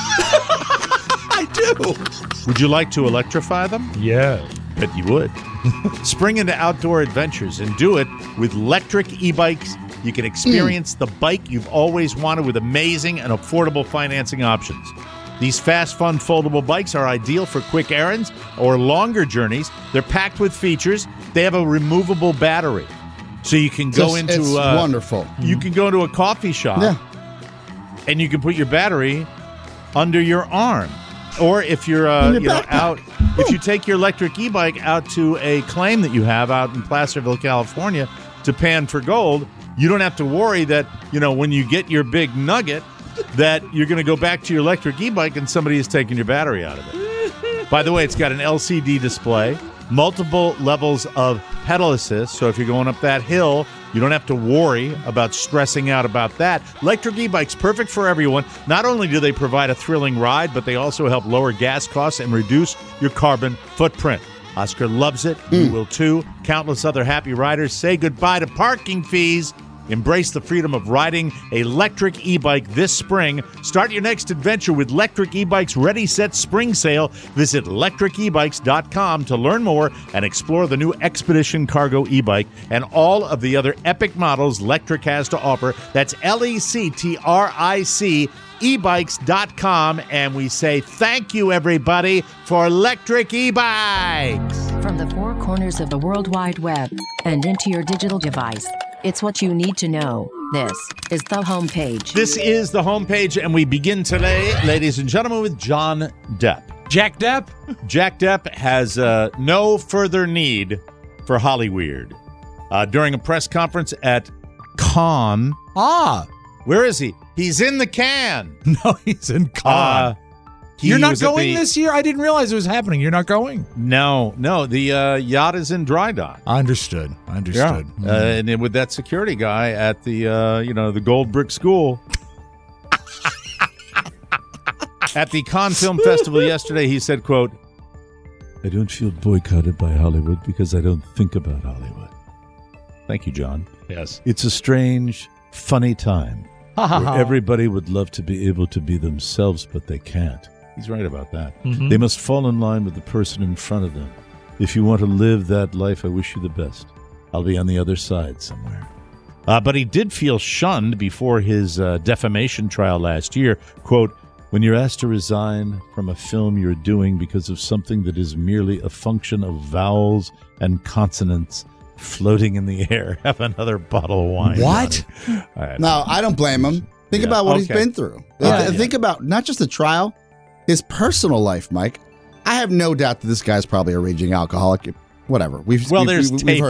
I do. Would you like to electrify them? Yeah. Bet you would. Spring into outdoor adventures and do it with electric e-bikes. You can experience the bike you've always wanted with amazing and affordable financing options. These fast, fun, foldable bikes are ideal for quick errands or longer journeys. They're packed with features. They have a removable battery. So you can go into... It's wonderful. You can go to a coffee shop and you can put your battery under your arm. Or if you're out, if you take your electric e-bike out to a claim that you have out in Placerville, California, to pan for gold, you don't have to worry that, when you get your big nugget, that you're going to go back to your electric e-bike and somebody is taking your battery out of it. By the way, it's got an LCD display, multiple levels of pedal assist, so if you're going up that hill, you don't have to worry about stressing out about that. Electric e-bikes, perfect for everyone. Not only do they provide a thrilling ride, but they also help lower gas costs and reduce your carbon footprint. Oscar loves it. You will too. Countless other happy riders say goodbye to parking fees. Embrace the freedom of riding an electric e-bike this spring. Start your next adventure with Electric E-Bike's Ready, Set Spring Sale. Visit electricebikes.com to learn more and explore the new Expedition Cargo e-bike and all of the other epic models Electric has to offer. That's LECTRIC, ebikes.com. And we say thank you, everybody, for Electric E-Bikes. From the four corners of the World Wide Web and into your digital device. It's what you need to know. This is the homepage. This is the homepage, and we begin today, ladies and gentlemen, with John Depp. Jack Depp? Jack Depp has no further need for Hollyweird. During a press conference at Cannes. Where is he? He's in the can. No, he's in Cannes. You're not going this year? I didn't realize it was happening. You're not going? No. The yacht is in dry dock. Understood. Yeah. And with that security guy at the, the Gold Brick School. At the Cannes Film Festival yesterday, he said, quote, "I don't feel boycotted by Hollywood because I don't think about Hollywood." Thank you, John. Yes. It's a strange, funny time where everybody would love to be able to be themselves, but they can't. He's right about that. Mm-hmm. They must fall in line with the person in front of them. If you want to live that life, I wish you the best. I'll be on the other side somewhere. But he did feel shunned before his defamation trial last year. Quote, "When you're asked to resign from a film you're doing because of something that is merely a function of vowels and consonants floating in the air, have another bottle of wine." What? No, I don't blame him. Think about what he's been through. Think about not just the trial, his personal life, Mike. I have no doubt that this guy's probably a raging alcoholic. Whatever. We've heard of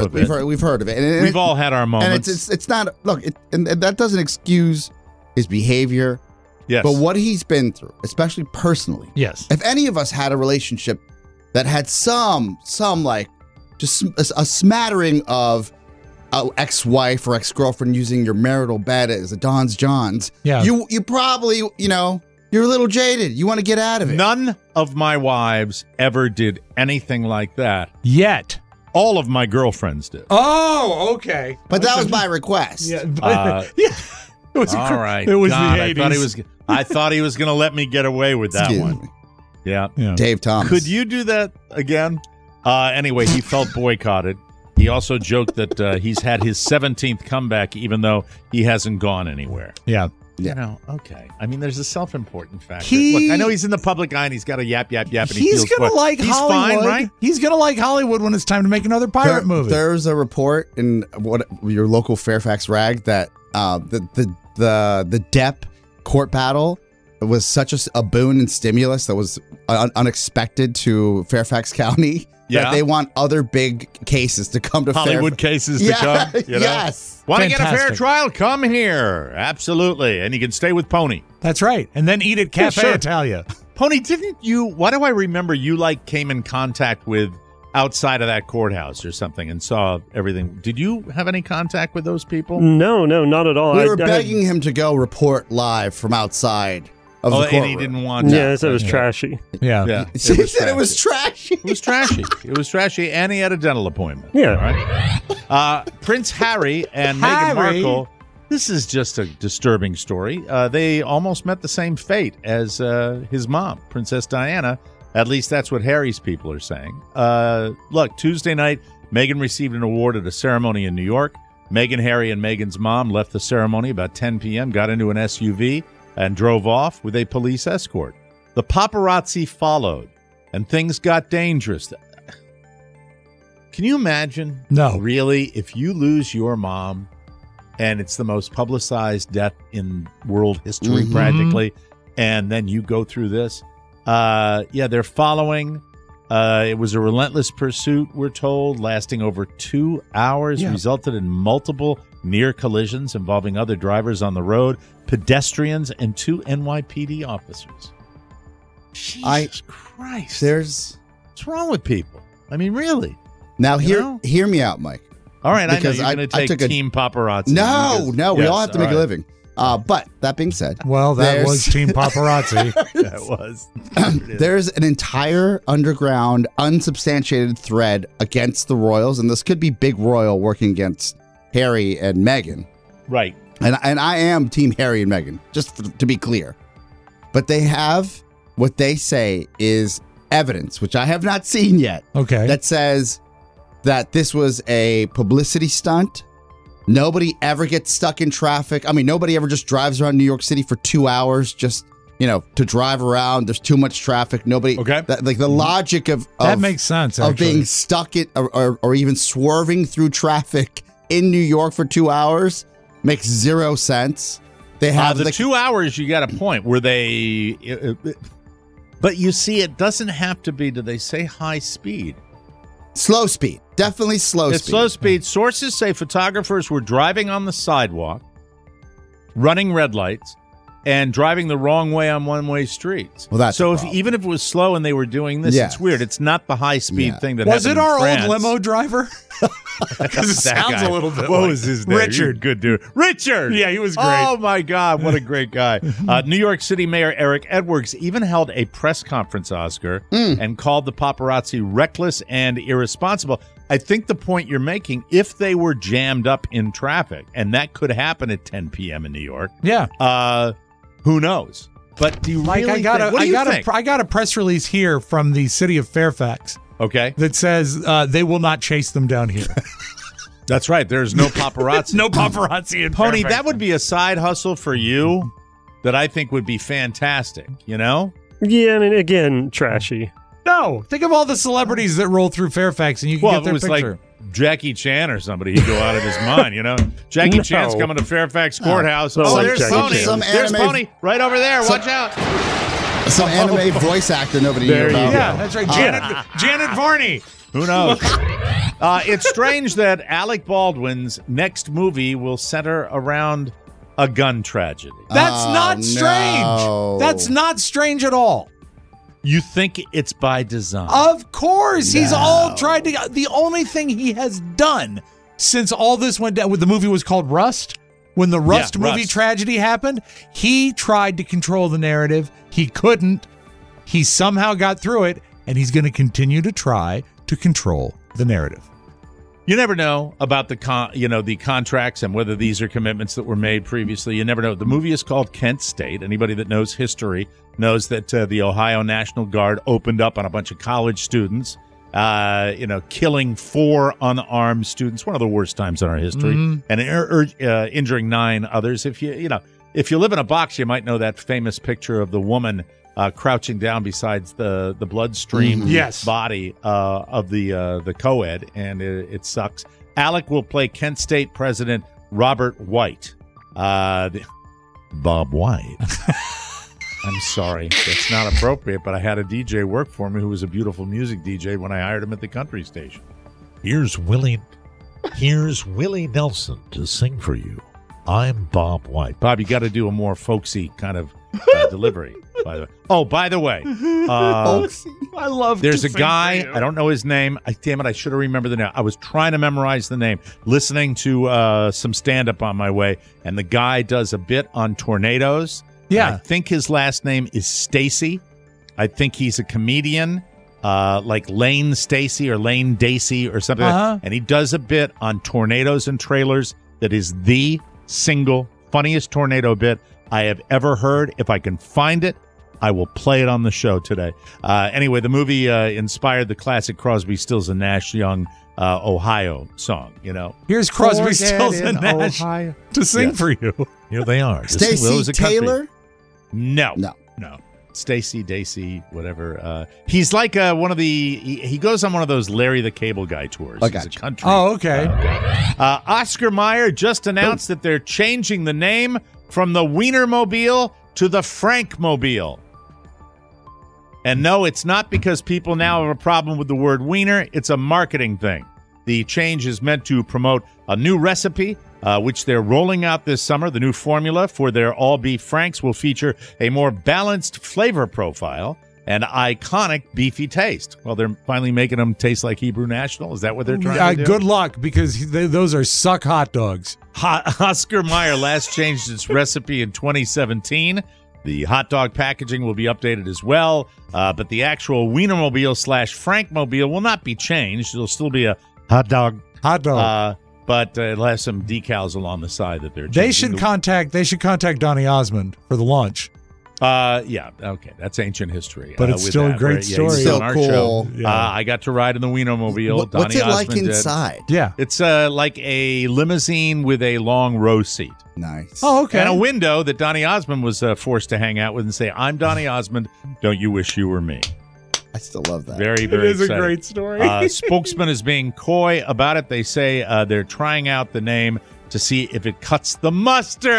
it. And we've all had our moments. And it's not. Look, and that doesn't excuse his behavior. Yes. But what he's been through, especially personally. Yes. If any of us had a relationship that had some like just a smattering of ex-wife or ex-girlfriend using your marital bed as a Don's John's, you probably, you're a little jaded. You want to get out of it. None of my wives ever did anything like that. Yet. All of my girlfriends did. Oh, okay. But that was by request. Yeah. It was all right. It was God, the 80s. I thought he was going to let me get away with that one. Yeah. Dave Thomas. Could you do that again? Anyway, he felt boycotted. He also joked that he's had his 17th comeback, even though he hasn't gone anywhere. Yeah. Okay. I mean, there's a self-important factor. Look, I know he's in the public eye and he's got a yap, and he's going to like he's Hollywood. Fine, right? He's going to like Hollywood when it's time to make another pirate movie. There's a report in your local Fairfax Rag that the Depp court battle was such a boon and stimulus that was unexpected to Fairfax County. That they want other big cases to come to Hollywood cases to come. Yes. Want to get a fair trial? Come here. Absolutely. And you can stay with Pony. That's right. And then eat at Cafe Italia. Pony, didn't you, why do I remember you came in contact with outside of that courthouse or something and saw everything? Did you have any contact with those people? No, not at all. We were begging him to go report live from outside. And he didn't want to. Yeah, so it was trashy. Yeah. He said it was trashy. It was trashy. It was trashy, and he had a dental appointment. Yeah. All right. Prince Harry and Meghan Markle This is just a disturbing story. They almost met the same fate as his mom, Princess Diana. At least that's what Harry's people are saying. Look, Tuesday night, Meghan received an award at a ceremony in New York. Meghan, Harry, and Meghan's mom left the ceremony about 10 p.m., got into an SUV, and drove off with a police escort. The paparazzi followed, and things got dangerous. Can you imagine? No. Really, if you lose your mom, and it's the most publicized death in world history, practically, and then you go through this? They're following. It was a relentless pursuit, we're told, lasting over 2 hours, resulted in multiple near collisions involving other drivers on the road, pedestrians, and 2 NYPD officers. Jesus Christ. What's wrong with people? I mean, really? Now, hear me out, Mike. All right, because I know you're going to take Team Paparazzi. No, we all have to make a living. But that being said, well, that was Team Paparazzi. That was. There's an entire underground, unsubstantiated thread against the royals, and this could be Big Royal working against Harry and Meghan. Right. And I am Team Harry and Meghan, just to be clear. But they have what they say is evidence, which I have not seen yet. Okay. That says that this was a publicity stunt. Nobody ever gets stuck in traffic. I mean, nobody ever just drives around New York City for 2 hours just, to drive around. There's too much traffic. Nobody. Okay. Like the logic of that makes sense. Of being stuck in or even swerving through traffic in New York for 2 hours makes zero sense. They have the 2 hours. You got a point where they. But you see, it doesn't have to be. Do they say high speed? Slow speed. Definitely slow speed. It's slow speed. Sources say photographers were driving on the sidewalk, running red lights, and driving the wrong way on one-way streets. Well, that's so even if it was slow and they were doing this, it's weird. It's not the high-speed thing that was it in our France. old limo driver? Because it sounds a little bit What like was his name? Richard. Good dude. Richard! Yeah, he was great. Oh, my God. What a great guy. New York City Mayor Eric Edwards even held a press conference, Oscar, and called the paparazzi reckless and irresponsible. I think the point you're making, if they were jammed up in traffic, and that could happen at 10 p.m. in New York, who knows? But do you really I got a press release here from the city of Fairfax. Okay. That says they will not chase them down here. That's right. There's no paparazzi. No paparazzi in Pony, Fairfax. that would be a side hustle for you that I think would be fantastic, Yeah, I mean, again, trashy. No, think of all the celebrities that roll through Fairfax and you can get their if it was picture. like Jackie Chan or somebody, he'd go out of his mind, Jackie Chan's coming to Fairfax Courthouse. There's Pony. There's Pony right over there. Watch out. Some anime voice actor nobody knew about. Yeah, that's right. Janet Varney. Who knows? It's strange that Alec Baldwin's next movie will center around a gun tragedy. That's not strange. No. That's not strange at all. You think it's by design? Of course. He's all tried to. The only thing he has done since all this went down, when the movie was called Rust, when the Rust movie tragedy happened, he tried to control the narrative. He couldn't. He somehow got through it, and he's going to continue to try to control the narrative. You never know about the contracts and whether these are commitments that were made previously. You never know. The movie is called Kent State. Anybody that knows history knows that the Ohio National Guard opened up on a bunch of college students, killing 4 unarmed students. One of the worst times in our history, and injuring 9 others. If you live in a box, you might know that famous picture of the woman crouching down beside the bloodstream body of the co-ed, and it sucks. Alec will play Kent State President Robert White. Bob White. I'm sorry. That's not appropriate, but I had a DJ work for me who was a beautiful music DJ when I hired him at the country station. Here's Willie Nelson to sing for you. I'm Bob White. Bob, you got to do a more folksy kind of delivery. By the way, I love. There's a guy. I don't know his name. Damn it! I should have remembered the name. I was trying to memorize the name. Listening to some stand-up on my way, and the guy does a bit on tornadoes. Yeah, I think his last name is Stacy. I think he's a comedian, like Lane Stacy or Lane Dacey or something. And he does a bit on tornadoes and trailers that is the single funniest tornado bit I have ever heard. If I can find it, I will play it on the show today. Anyway, the movie inspired the classic Crosby, Stills, and Nash Young Ohio song, you know. Here's Crosby, Stills, and Nash Ohio to sing for you. Here they are. Stacey Taylor? No. Stacy, Daisy, whatever. He's like one of the. He goes on one of those Larry the Cable Guy tours. I got He's a you. country. Oh, okay. Oscar Mayer just announced that they're changing the name from the Wienermobile to the Frankmobile. And no, it's not because people now have a problem with the word wiener. It's a marketing thing. The change is meant to promote a new recipe, which they're rolling out this summer. The new formula for their all-beef Franks will feature a more balanced flavor profile and iconic beefy taste. Well, they're finally making them taste like Hebrew National. Is that what they're trying to do? Good luck, because those are suck hot dogs. Oscar Mayer last changed its recipe in 2017. The hot dog packaging will be updated as well, but the actual Wienermobile / Frankmobile will not be changed. It'll still be a Hot dog. but it'll have some decals along the side that they're changing. They should contact Donny Osmond for the launch. Yeah, okay, that's ancient history. But it's still a great story. He's So on our cool. show. Yeah. I got to ride in the Wienermobile. What's Donny it like Osmond did. inside? Yeah. It's like a limousine with a long row seat. Nice. Oh, okay. And a window that Donny Osmond was forced to hang out with and say, "I'm Donny Osmond. Don't you wish you were me?" I still love that. Very, very It is exciting. a great story. Spokesman is being coy about it. They say they're trying out the name to see if it cuts the mustard.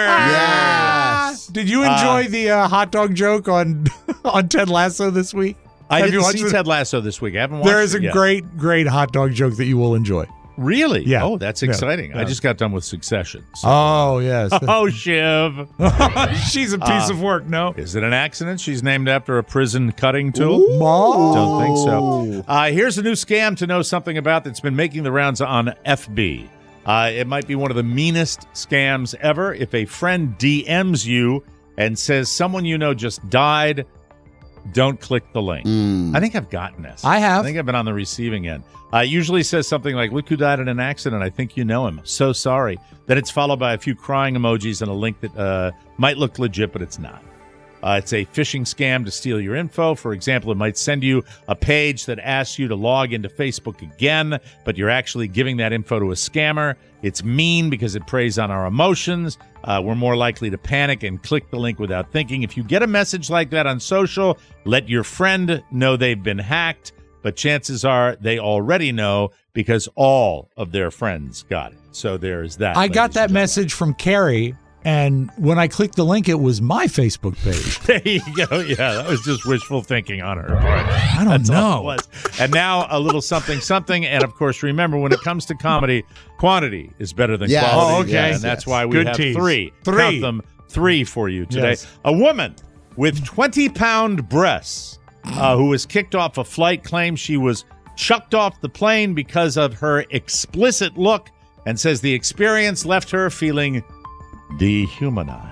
Yes. Did you enjoy the hot dog joke on Ted Lasso this week? I Have you didn't watched see it? Ted Lasso this week. I haven't watched There is it a yet. great hot dog joke that you will enjoy. Really? Yeah. Oh, that's Yeah. exciting. I Yeah. just got done with Succession. So. Oh, yes. Oh, Shiv. She's a piece of work, no? Is it an accident? She's named after a prison cutting tool? Mom. Don't think so. Here's a new scam to know something about that's been making the rounds on FB. It might be one of the meanest scams ever. If a friend DMs you and says someone you know just died, don't click the link. I think I've gotten this. I have. I think I've been on the receiving end. Usually says something like, "Look who died in an accident. I think you know him. So sorry." Then it's followed by a few crying emojis and a link that might look legit, but it's not. It's a phishing scam to steal your info. For example, it might send you a page that asks you to log into Facebook again, but you're actually giving that info to a scammer. It's mean because it preys on our emotions. We're more likely to panic and click the link without thinking. If you get a message like that on social, let your friend know they've been hacked, but chances are they already know because all of their friends got it. So there's that. I got ladies that and message from Carrie, and when I clicked the link, it was my Facebook page. There you go. Yeah, that was just wishful thinking on her part. I don't That's all know. it was. And now a little something. And of course, remember, when it comes to comedy, quantity is better than Yes. quality. Oh, okay. Yeah, Yes, and that's yes. why we Good have tease. three. Three. Count them, 3 for you today. Yes. A woman with 20-pound breasts who was kicked off a flight claims she was chucked off the plane because of her explicit look and says the experience left her feeling dehumanized.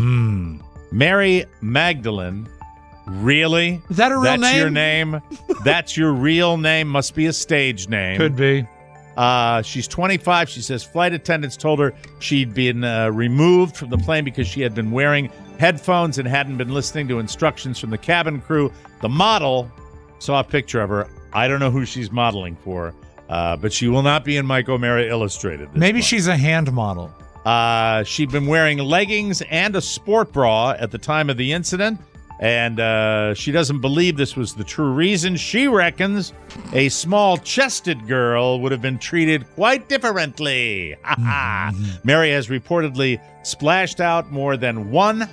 Mary Magdalene. Really? Is that a real That's name? your name? That's your real name? Must be a stage name. Could be. She's 25. She says flight attendants told her she'd been removed from the plane because she had been wearing headphones and hadn't been listening to instructions from the cabin crew. The model saw a picture of her. I don't know who she's modeling for, but she will not be in Mike O'Mara Illustrated. this Maybe month. she's a hand model. She'd been wearing leggings and a sport bra at the time of the incident, and she doesn't believe this was the true reason. She reckons a small-chested girl would have been treated quite differently. Mary has reportedly splashed out more than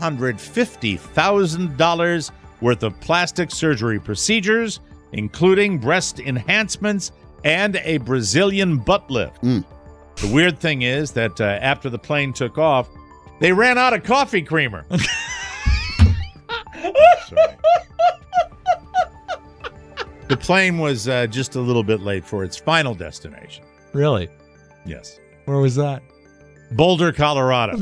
$150,000 worth of plastic surgery procedures, including breast enhancements and a Brazilian butt lift. The weird thing is that after the plane took off, they ran out of coffee creamer. Sorry. The plane was just a little bit late for its final destination. Really? Yes. Where was that? Boulder, Colorado.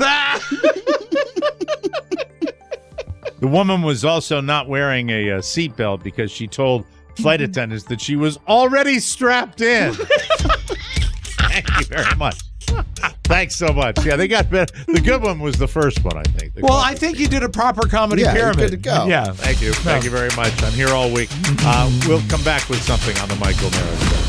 The woman was also not wearing a seatbelt because she told flight attendants that she was already strapped in. Thank you very much. Thanks so much. Yeah, they got better. The good one was the first one, I think. Well, I think you did a proper comedy pyramid. You're good to go. Yeah. Thank you. Thank you very much. I'm here all week. We'll come back with something on the Michael Mara Show.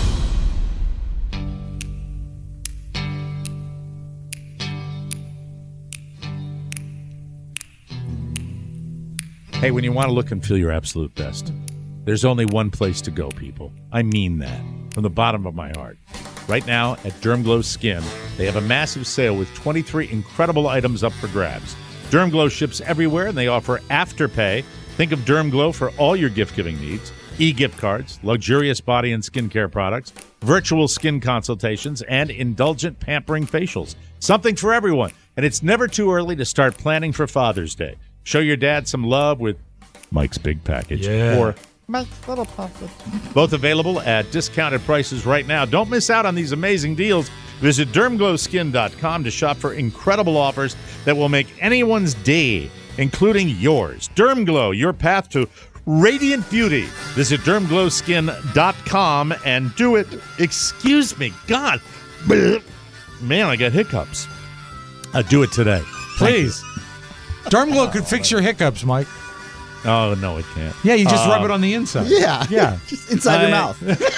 Hey, when you want to look and feel your absolute best, there's only one place to go, people. I mean that from the bottom of my heart. Right now at DermGlow Skin, they have a massive sale with 23 incredible items up for grabs. DermGlow ships everywhere, and they offer Afterpay. Think of DermGlow for all your gift-giving needs. E-gift cards, luxurious body and skincare products, virtual skin consultations, and indulgent pampering facials. Something for everyone. And it's never too early to start planning for Father's Day. Show your dad some love with Mike's Big Package or Mike's Little Package. Both available at discounted prices right now. Don't miss out on these amazing deals. Visit DermGlowSkin.com to shop for incredible offers that will make anyone's day, including yours. DermGlow, your path to radiant beauty. Visit DermGlowSkin.com and do it. Excuse me. God. Man, I got hiccups. Do it today. Please. DermGlow could fix your hiccups, Mike. Oh, no, it can't. Yeah, you just rub it on the inside. Yeah. Just inside your mouth.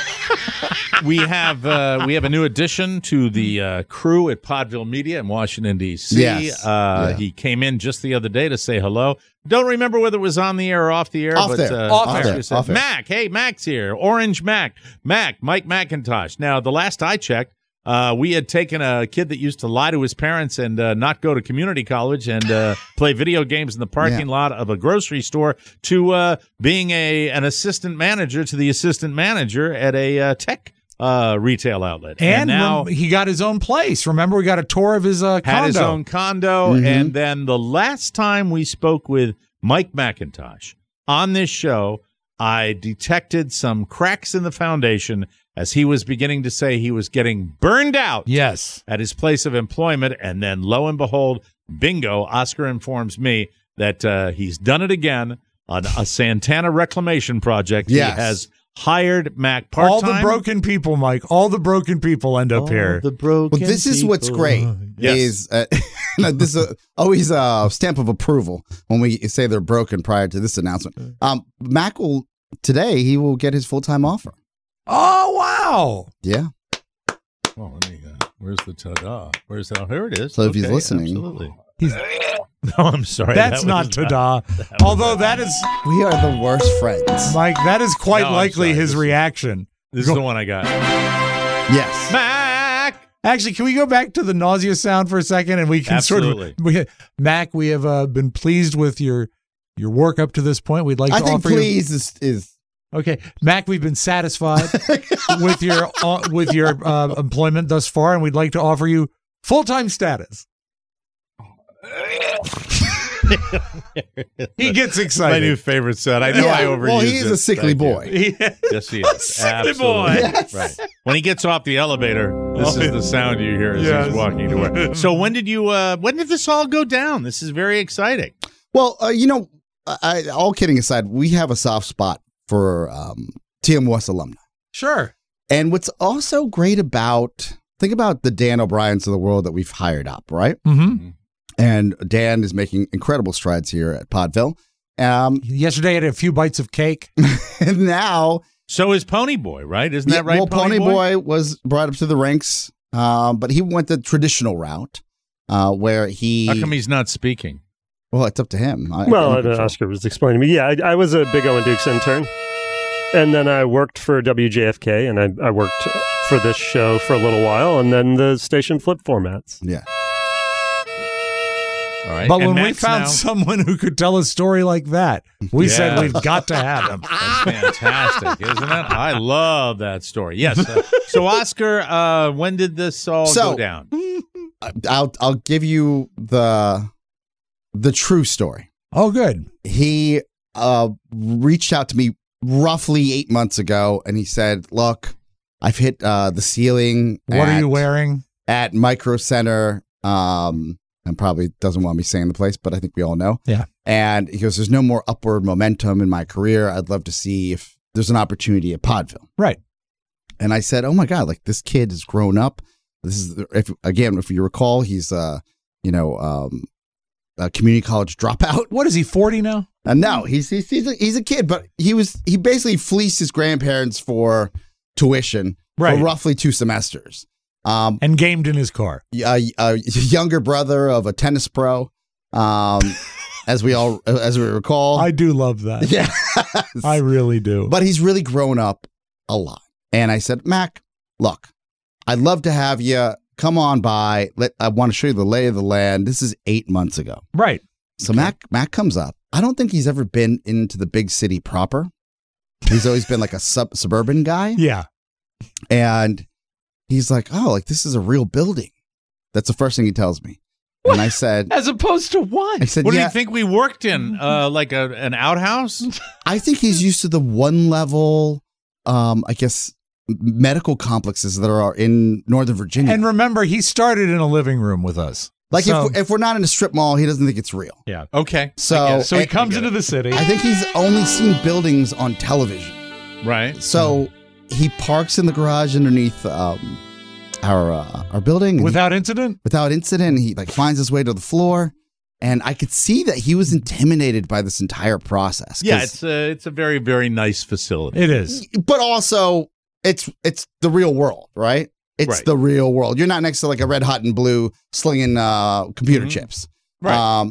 We have a new addition to the crew at Podville Media in Washington, D.C. Yes. He came in just the other day to say hello. Don't remember whether it was on the air or off the air. Off there. Said, Mac, hey, Mac's here. Orange Mac. Mike McIntosh. Now, the last I checked, we had taken a kid that used to lie to his parents and not go to community college and play video games in the parking lot of a grocery store to being an assistant manager to the assistant manager at a tech retail outlet. And now he got his own place. Remember, we got a tour of his condo. Had his own condo. Mm-hmm. And then the last time we spoke with Mike McIntosh on this show, I detected some cracks in the foundation as he was beginning to say he was getting burned out at his place of employment. And then, lo and behold, bingo, Oscar informs me that he's done it again on a Santana reclamation project. Yes. He has hired Mac part-time. All the broken people, Mike. All the broken people end up here. Well, this is what's great. Is this is always a stamp of approval when we say they're broken prior to this announcement. Mac will today. He will get his full-time offer. Oh, wow. Yeah. Oh, let me, where's the ta-da? Where's that? Here it is. So if he's listening. Absolutely. No, I'm sorry. That's not ta-da. Although that is... We are the worst friends. Mike, that is quite likely his reaction. This is the one I got. Yes. Mac! Actually, can we go back to the nausea sound for a second? And we can Mac, we have been pleased with your work up to this point. We'd like to offer you... I think pleased is... Okay, Mac, we've been satisfied with your employment thus far, and we'd like to offer you full-time status. He gets excited. My new favorite set. I know I overused it. Well, he's a sickly boy. Yes, he is. Sickly boy. Yes. Right. When he gets off the elevater, this is the sound you hear as he's walking to work. So when did this all go down? This is very exciting. Well, all kidding aside, we have a soft spot for TMUS alumni. Sure. And what's also great think about the Dan O'Briens of the world that we've hired up, right? Mm-hmm. And Dan is making incredible strides here at Podville. Yesterday I had a few bites of cake. And now... So is Pony Boy, right? Isn't that right? Well, Pony Boy was brought up to the ranks, but he went the traditional route where he... How come he's not speaking? Well, it's up to him. Oscar was explaining to me. Yeah, I was a Big O and Dukes intern. And then I worked for WJFK, and I worked for this show for a little while, and then the station flipped formats. Yeah. All right. But when we found someone who could tell a story like that, we said we've got to have him. That's fantastic, isn't it? I love that story. Yes. So, Oscar, when did this all go down? I'll give you the true story. Oh, good. He reached out to me roughly 8 months ago, and he said, look, I've hit the ceiling. What are you wearing? At Micro Center. And probably doesn't want me saying the place, but I think we all know. Yeah. And he goes, there's no more upward momentum in my career. I'd love to see if there's an opportunity at Podville. Right. And I said, oh my God, like this kid has grown up. This is if you recall, he's a community college dropout. What is he, 40 now? No, he's a kid, but he basically fleeced his grandparents for tuition for roughly 2 semesters. And gamed in his car. A younger brother of a tennis pro, as we recall. I do love that. Yeah, I really do. But he's really grown up a lot. And I said, Mac, look, I'd love to have you come on by. I want to show you the lay of the land. This is 8 months ago. Right. So okay. Mac comes up. I don't think he's ever been into the big city proper. He's always been like a suburban guy. Yeah. And he's like, oh, like this is a real building. That's the first thing he tells me. What? And I said, as opposed to what? I said, what do you think we worked in? Like an outhouse? I think he's used to the one level, I guess, medical complexes that are in Northern Virginia. And remember, he started in a living room with us. Like if we're not in a strip mall, he doesn't think it's real. Yeah. Okay. So he comes into the city. I think he's only seen buildings on television. Right. So he parks in the garage underneath our building without incident. Without incident, he like finds his way to the floor, and I could see that he was intimidated by this entire process. Yeah, it's a very, very nice facility. It is, but also it's the real world, right? It's the real world. You're not next to like a Red Hot and Blue slinging computer chips. Right.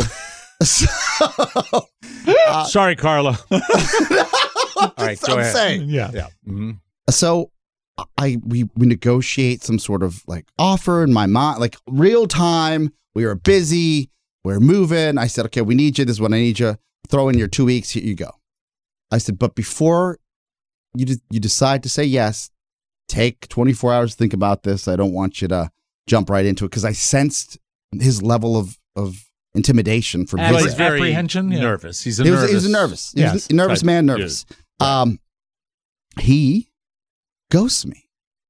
Sorry, Carla. All right, go ahead. Saying. Yeah. Mm-hmm. So we negotiate some sort of like offer in my mind, like real time. We were busy. We're moving. I said, okay, we need you. This is what I need you. Throw in your 2 weeks. Here you go. I said, but before you decide to say yes, take 24 hours to think about this. I don't want you to jump right into it because I sensed his level of intimidation from his apprehension, nervous. He was nervous. He was a nervous man, nervous. Right. He ghosts me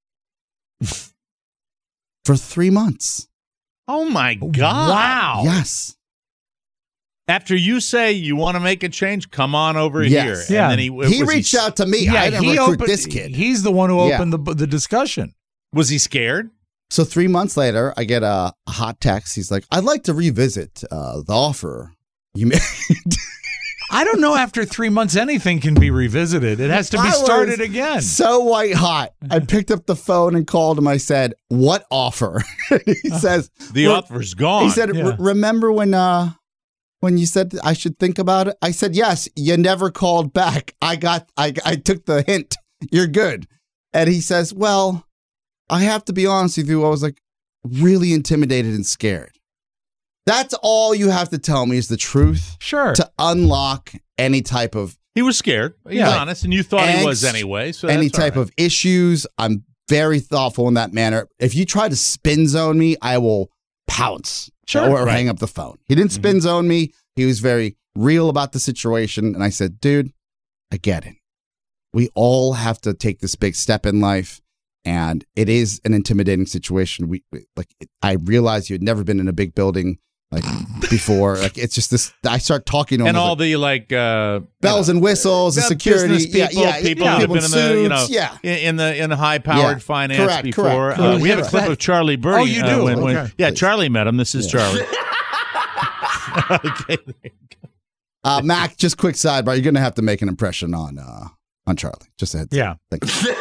for 3 months. Oh my God! Wow. Yes. After you say you want to make a change, come on over here. Yeah. And then he reached out to me. I didn't recruit this kid. He's the one who opened the discussion. Was he scared? So 3 months later, I get a hot text. He's like, I'd like to revisit the offer you made. I don't know after 3 months anything can be revisited. It has to be started again. So white hot. I picked up the phone and called him. I said, what offer? He says, the offer's gone. He said, remember when you said I should think about it? I said, yes, you never called back. I took the hint. You're good. And he says, well, I have to be honest with you. I was like really intimidated and scared. That's all you have to tell me is the truth. Sure. To unlock any type of... He was scared. He's honest. And you thought he was anyway. So any type of issues. I'm very thoughtful in that manner. If you try to spin zone me, I will pounce. Sure. Or hang up the phone. He didn't spin zone me. He was very real about the situation. And I said, dude, I get it. We all have to take this big step in life. And it is an intimidating situation. I realized you had never been in a big building like before. Like it's just this. I start talking to him and all the bells and whistles, the security people who've been in the high powered finance before. Correct. We have a clip of Charlie Birdie. Oh, you do? Charlie met him. This is Charlie. Okay. Mac, just quick sidebar. You're going to have to make an impression on Charlie. Just a heads up. Thank you.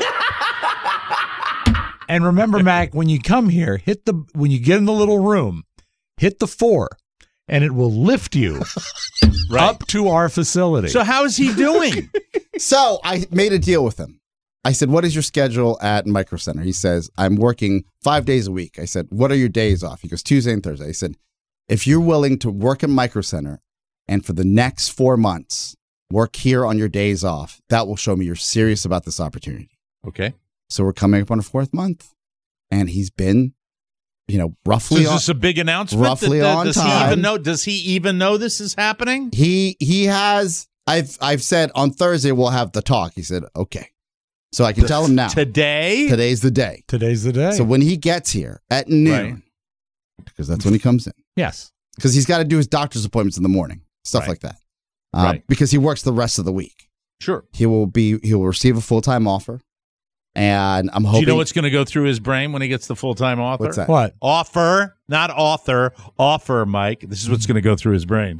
And remember, Mac, when you come here, when you get in the little room, hit the 4, and it will lift you up to our facility. So how is he doing? So I made a deal with him. I said, what is your schedule at Micro Center? He says, I'm working 5 days a week. I said, what are your days off? He goes, Tuesday and Thursday. I said, if you're willing to work at Micro Center and for the next 4 months, work here on your days off, that will show me you're serious about this opportunity. Okay. So we're coming up on a 4th month, and he's been, roughly. So is this a big announcement? Roughly on time. Does he even know this is happening? He has. I've said on Thursday we'll have the talk. He said okay, so I can tell him now. Today's the day. Today's the day. So when he gets here at noon, because that's when he comes in. Yes, because he's got to do his doctor's appointments in the morning, stuff like that. Because he works the rest of the week. Sure, he will receive a full-time offer. And I'm hoping. Do you know what's going to go through his brain when he gets the full-time author? What's that? What? Offer, not author. Offer, Mike. This is what's going to go through his brain.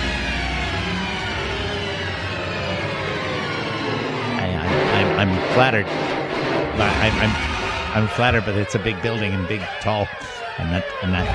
I'm flattered. I'm flattered, but it's a big building and big, tall. I'm not.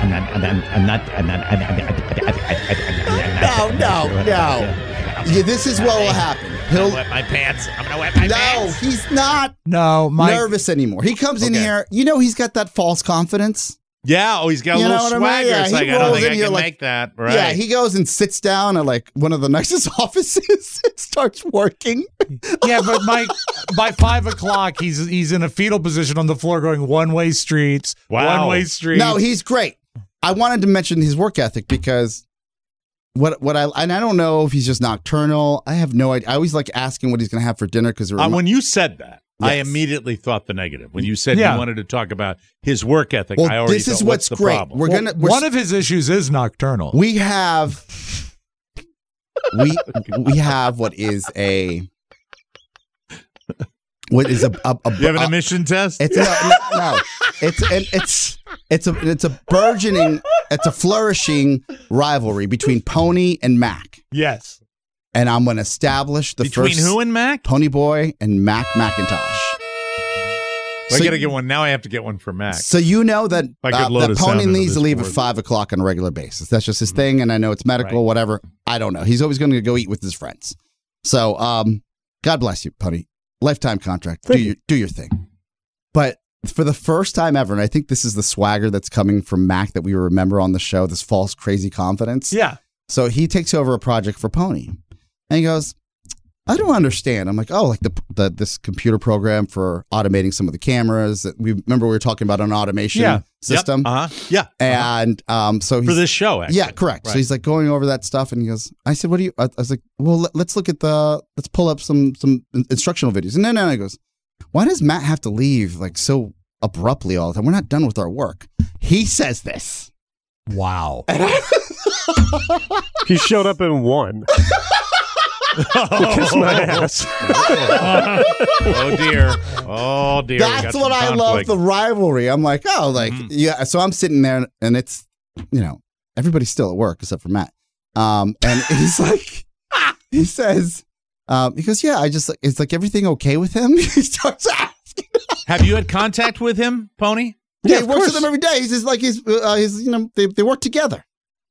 No. Yeah, this is what will happen. He'll wet my pants. I'm gonna wet my pants. No, he's not Mike, nervous anymore. He comes in here. You know, he's got that false confidence. Yeah, he's got a little swagger. I mean? Yeah, it's like, I don't think I can make that. Right. Yeah, he goes and sits down at like one of the nicest offices and starts working. Yeah, but Mike, by 5 o'clock, he's in a fetal position on the floor going one-way streets. Wow. One-way streets. No, he's great. I wanted to mention his work ethic because I don't know if he's just nocturnal. I have no idea. I always like asking what he's going to have for dinner because when you said that, Yes. I immediately thought the negative. When you said you wanted to talk about his work ethic, I already this is thought, what's the great. problem? One of his issues is nocturnal. We have we have what is a you have an emission test? It's no. It's a burgeoning, it's a flourishing rivalry between Pony and Mac. Yes. And I'm going to establish the Between first who and Mac? Pony Boy and Mac McIntosh. I got to get one. Now I have to get one for Mac. So you know that, that Pony needs to leave at board. 5 o'clock on a regular basis. That's just his thing. And I know it's medical, whatever. I don't know. He's always going to go eat with his friends. So God bless you, Pony. Lifetime contract. Do your thing. But for the first time ever, and I think this is the swagger that's coming from Mac that we remember on the show, this false, crazy confidence. Yeah. So he takes over a project for Pony. And he goes, I don't understand. I'm like, oh, like this computer program for automating some of the cameras. We were talking about an automation system. Yep. Yeah. And so he's, for this show, actually. Yeah, correct. Right. So he's like going over that stuff, and he goes, I said, what do you? I was like, well, let's look at let's pull up some instructional videos. And then he goes, why does Matt have to leave like so abruptly all the time? We're not done with our work. He says this. Wow. He showed up in one. To kiss my ass. Oh dear. That's what I love, the rivalry. I'm like, yeah. So I'm sitting there, and it's, everybody's still at work except for Matt. And he's like, he says, he goes, yeah, it's like, everything okay with him? He starts asking. Have you had contact with him, Pony? Yeah, he works with them every day. He's just like, they work together.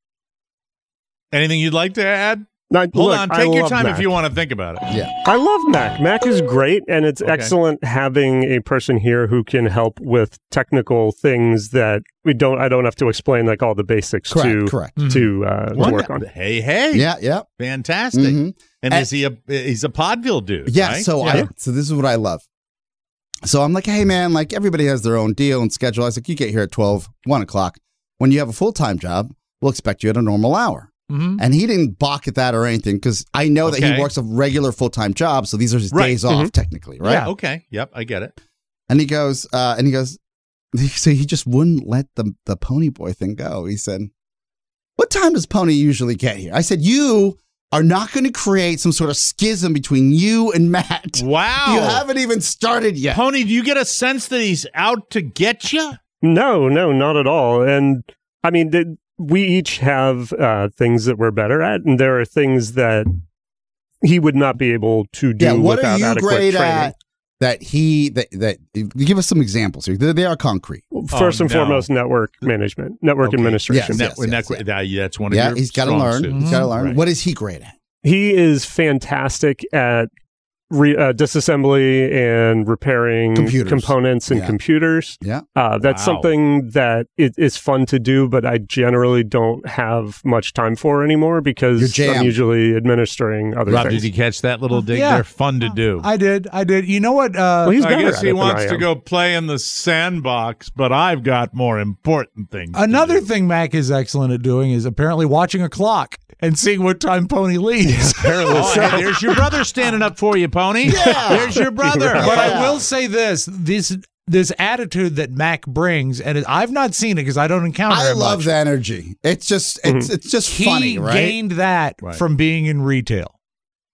Anything you'd like to add? Hold on, take your time if you want to think about it. Yeah, I love Mac. Mac is great, and it's excellent having a person here who can help with technical things that I don't have to explain like all the basics to work on. Hey, yeah, fantastic. Mm-hmm. And he's a Podville dude? Yeah. Right? So this is what I love. So I'm like, hey man, like everybody has their own deal and schedule. I was like, you get here at 1 o'clock. When you have a full-time job, we'll expect you at a normal hour. Mm-hmm. And he didn't balk at that or anything because I know that he works a regular full-time job, so these are his days off technically, right? Yeah, okay. Yep, I get it. And he goes, so he just wouldn't let the Pony Boy thing go. He said, what time does Pony usually get here? I said, you are not going to create some sort of schism between you and Matt. Wow. You haven't even started yet. Pony, do you get a sense that he's out to get you? No, not at all. And I mean, we each have things that we're better at, and there are things that he would not be able to do without adequate training. That give us some examples here. They are concrete. First and foremost, network management, network administration. That's one of your he's got to learn. suits. He's got to learn. Right. What is he great at? He is fantastic at disassembly and repairing components and computers. Yeah. That's something that is fun to do, but I generally don't have much time for anymore because I'm usually administering other Rob, things. did you catch that little dig there? Fun to do. I did. You know what? I guess he wants to go play in the sandbox, but I've got more important things. Another thing Mac is excellent at doing is apparently watching a clock and seeing what time Pony leaves. Hey, there's your brother standing up for you, Pony. Yeah. There's your brother. But I will say this attitude that Mac brings, and I've not seen it because I don't encounter it much. I love the energy. It's just it's just funny, right? He gained that from being in retail.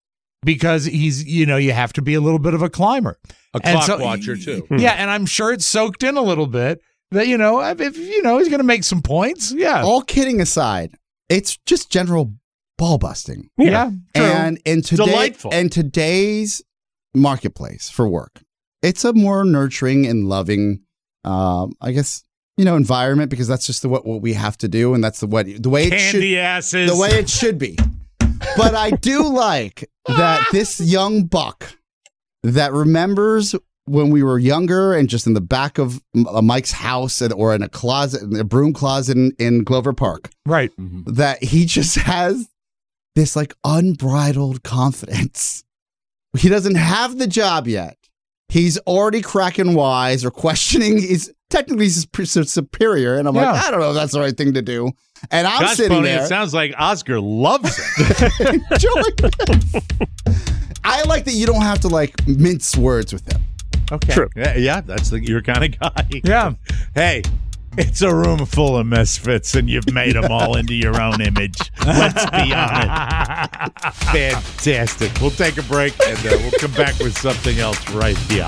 because he's, you have to be a little bit of a climber. A clock watcher, too. Yeah, and I'm sure it's soaked in a little bit that, if he's going to make some points. Yeah. All kidding aside, it's just general ball busting. Yeah. And in today's marketplace for work, it's a more nurturing and loving, I guess, environment, because that's just what we have to do, and that's the way it should be. But I do like that this young buck that remembers when we were younger and just in the back of Mike's house or in a closet, in a broom closet in Glover Park, right? That he just has this like unbridled confidence. He doesn't have the job yet. He's already cracking wise or questioning. He's technically superior, and I'm like, I don't know if that's the right thing to do. And I'm sitting there. It sounds like Oscar loves it. Enjoying this. I like that you don't have to like mince words with him. Okay. True. Yeah, that's your kind of guy. Yeah. Hey, it's a room full of misfits, and you've made them all into your own image. Let's be honest. Fantastic. We'll take a break, and we'll come back with something else right here.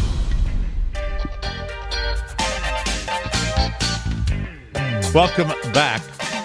Welcome back.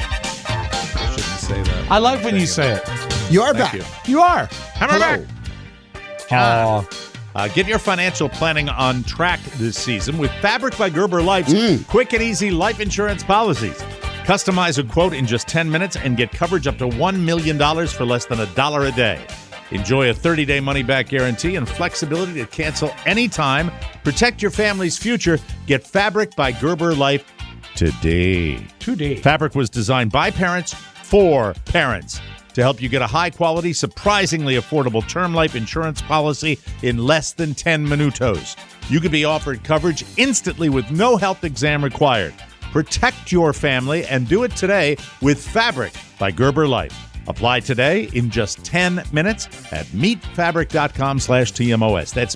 I shouldn't say that. I like when you say it. You are back. You are. Hello. Back. Get your financial planning on track this season with Fabric by Gerber Life's quick and easy life insurance policies. Customize a quote in just 10 minutes and get coverage up to $1 million for less than $1 a day. Enjoy a 30-day money-back guarantee and flexibility to cancel anytime. Protect your family's future. Get Fabric by Gerber Life today. Fabric was designed by parents for parents to help you get a high-quality, surprisingly affordable term life insurance policy in less than 10 minutos. You could be offered coverage instantly with no health exam required. Protect your family and do it today with Fabric by Gerber Life. Apply today in just 10 minutes at meetfabric.com/TMOS. That's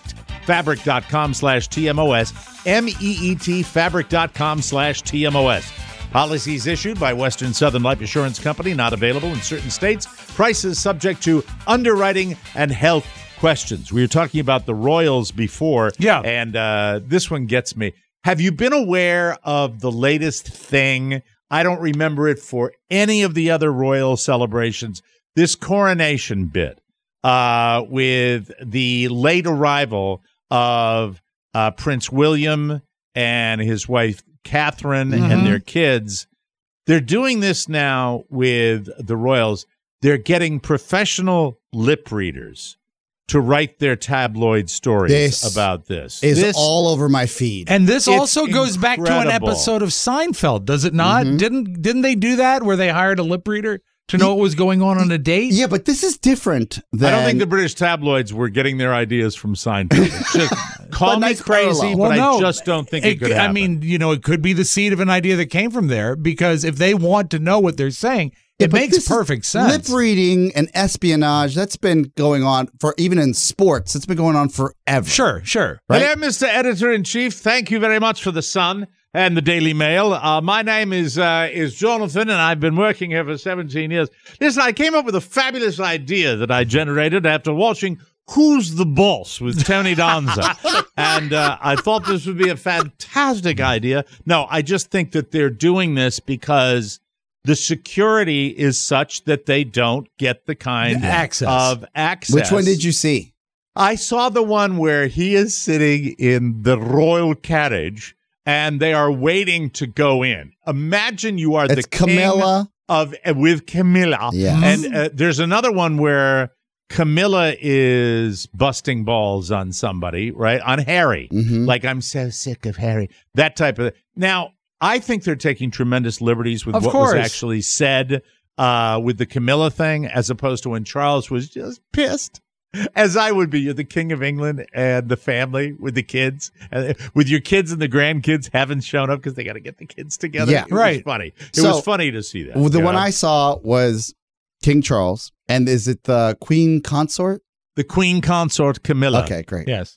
meetfabric.com/TMOS. MEET fabric.com/TMOS. Policies issued by Western Southern Life Assurance Company, not available in certain states. Prices subject to underwriting and health questions. We were talking about the Royals before, and this one gets me. Have you been aware of the latest thing? I don't remember it for any of the other Royal celebrations. This coronation bit with the late arrival of Prince William and his wife Catherine and their kids. They're doing this now with the Royals. They're getting professional lip readers to write their tabloid stories about this. This all over my feed. And this also goes back to an episode of Seinfeld, does it not? Didn't they do that where they hired a lip reader to know what was going on a date? Yeah, but this is different than... I don't think the British tabloids were getting their ideas from Seinfeld. It's just, call me crazy, but I just don't think it could happen. I mean, it could be the seed of an idea that came from there, because if they want to know what they're saying, it makes perfect sense. Lip reading and espionage, that's been going on for, even in sports, it's been going on forever. Sure. Right? Hello, Mr. Editor-in-Chief. Thank you very much for the Sun and the Daily Mail. My name is Jonathan, and I've been working here for 17 years. Listen, I came up with a fabulous idea that I generated after watching Who's the Boss with Tony Danza. And I thought this would be a fantastic idea. No, I just think that they're doing this because the security is such that they don't get the kind of access. Which one did you see? I saw the one where he is sitting in the royal carriage and they are waiting to go in. Imagine you are the Camilla with Camilla. Yeah. And there's another one where Camilla is busting balls on somebody, right? On Harry. Like, I'm so sick of Harry. That type of... Now, I think they're taking tremendous liberties with what was actually said with the Camilla thing, as opposed to when Charles was just pissed, as I would be. You're the King of England, and the family with the kids, with your kids and the grandkids haven't shown up because they got to get the kids together. Yeah, it was funny. It was funny to see that. The one I saw was King Charles, and is it the Queen Consort? The Queen Consort Camilla. Okay, great. Yes.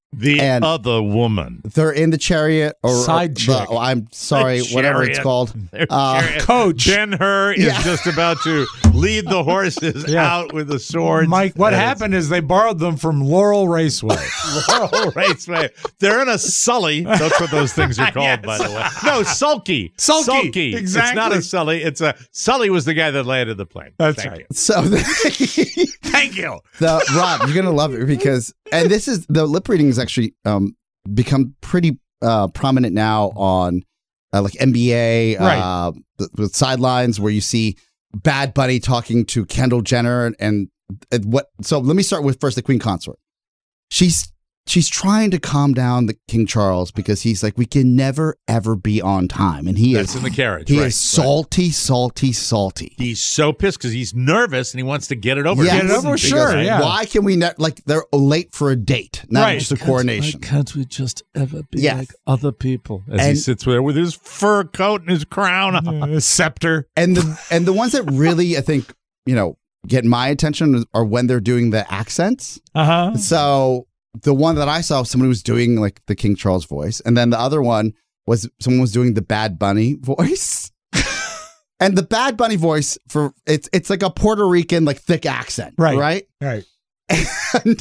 The other woman. They're in the chariot or Side chick. I'm sorry, whatever it's called. Coach Ben-Hur is just about to lead the horses out with the swords. Mike, what happened is they borrowed them from Laurel Raceway. Laurel Raceway. They're in a Sully. That's what those things are called, by the way. No, Sulky. Sulky. Exactly. It's not a Sully. It's a Sully was the guy that landed the plane. That's right. So thank you. Rob, you're gonna love it because, and this is the lip reading is actually become pretty prominent now on like NBA, right. The sidelines where you see Bad Bunny talking to Kendall Jenner and what. So let me start with first the Queen Consort. She's trying to calm down the King Charles because he's like, we can never, ever be on time. And That's in the carriage. He is salty. He's so pissed because he's nervous and he wants to get it over. Yes. Get it over, sure. Goes, why can we not, like, they're late for a date, not just a coronation. Why can't we just ever be like other people? As he sits there with his fur coat and his crown on. His scepter. And the ones that really, I think, get my attention are when they're doing the accents. Uh-huh. So the one that I saw, somebody was doing like the King Charles voice. And then the other one was someone was doing the Bad Bunny voice. And the Bad Bunny voice it's like a Puerto Rican, like thick accent. Right. And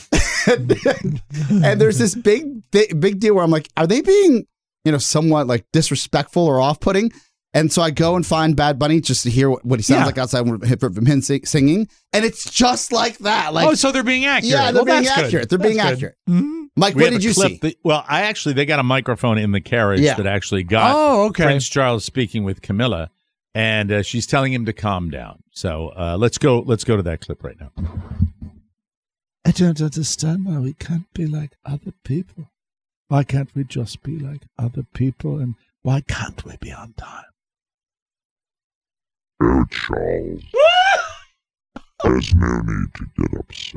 there's this big deal where I'm like, are they being, somewhat like disrespectful or off-putting? And so I go and find Bad Bunny just to hear what he sounds like outside from him singing. And it's just like that. Like, so they're being accurate. Yeah, they're being accurate. They're being accurate. Mm-hmm. Mike, what did you see? They got a microphone in the carriage that actually got Prince Charles speaking with Camilla, and she's telling him to calm down. So let's go to that clip right now. I don't understand why we can't be like other people. Why can't we just be like other people? And why can't we be on time? Oh, Charles. There's no need to get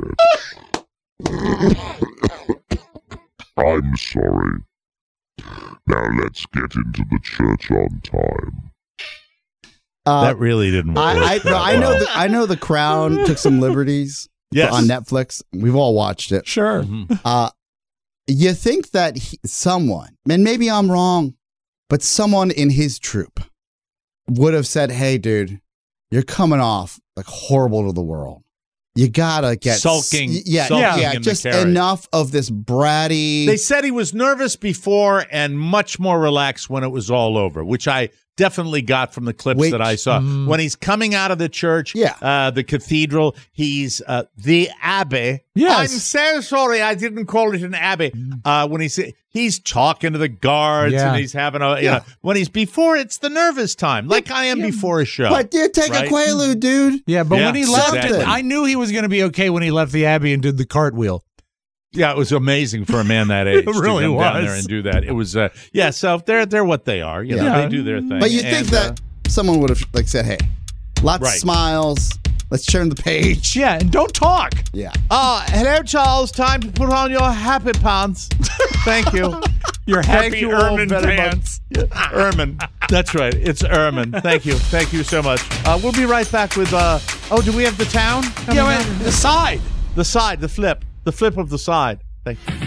upset. I'm sorry. Now let's get into the church on time. That really didn't work. I know The Crown took some liberties on Netflix. We've all watched it. Sure. Mm-hmm. You think that someone, and maybe I'm wrong, but someone in his troop would have said, hey, dude, you're coming off like horrible to the world. You gotta get sulking. Just enough of this bratty. They said he was nervous before and much more relaxed when it was all over, which I definitely got from the clips that I saw. When he's coming out of the church, the cathedral, he's the abbey. Yes. I'm so sorry, I didn't call it an abbey. When he's talking to the guards and he's having when he's before, it's the nervous time, like I am before a show. But you take a Quaalude, dude. Yeah, but when he left it, I knew he was going to be okay when he left the abbey and did the cartwheel. Yeah, it was amazing for a man that age. It really to come was. down there and do that. It was, so they're what they are. They do their thing. But you think that someone would have said, hey, lots of smiles. Let's turn the page. Yeah, and don't talk. Yeah. Hello, Charles. Time to put on your happy pants. Thank you. Your happy ermine pants. Ermine. That's right. It's ermine. Thank you. Thank you so much. We'll be right back with, do we have the town? The side. The side, the flip. The flip of the side. Thank you.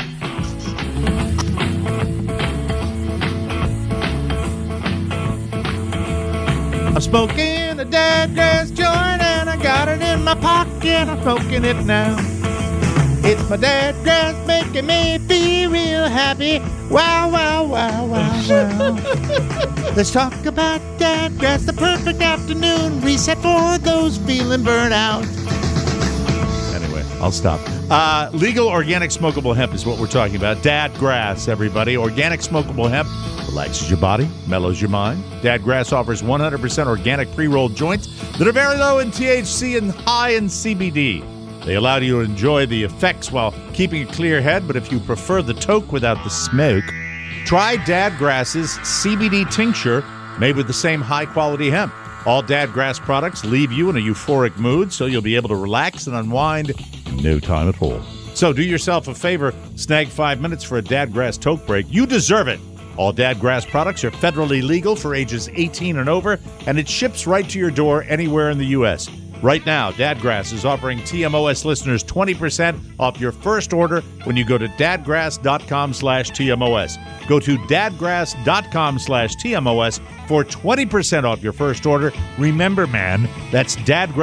I'm smoking a dead grass joint and I got it in my pocket. I'm smoking it now. It's my dead grass making me feel real happy. Wow, wow, wow, wow, wow. Let's talk about dead grass, the perfect afternoon reset for those feeling burnt out. Anyway, I'll stop. Legal organic smokable hemp is what we're talking about. Dad Grass, everybody. Organic smokable hemp relaxes your body, mellows your mind. Dad Grass offers 100% organic pre-rolled joints that are very low in THC and high in CBD. They allow you to enjoy the effects while keeping a clear head, but if you prefer the toke without the smoke, try Dad Grass's CBD tincture made with the same high-quality hemp. All Dad Grass products leave you in a euphoric mood, so you'll be able to relax and unwind in no time at all. So do yourself a favor, snag 5 minutes for a Dad Grass toke break. You deserve it. All Dad Grass products are federally legal for ages 18 and over, and it ships right to your door anywhere in the U.S. Right now, Dadgrass is offering TMOS listeners 20% off your first order when you go to dadgrass.com/TMOS. Go to dadgrass.com/TMOS for 20% off your first order. Remember, man, that's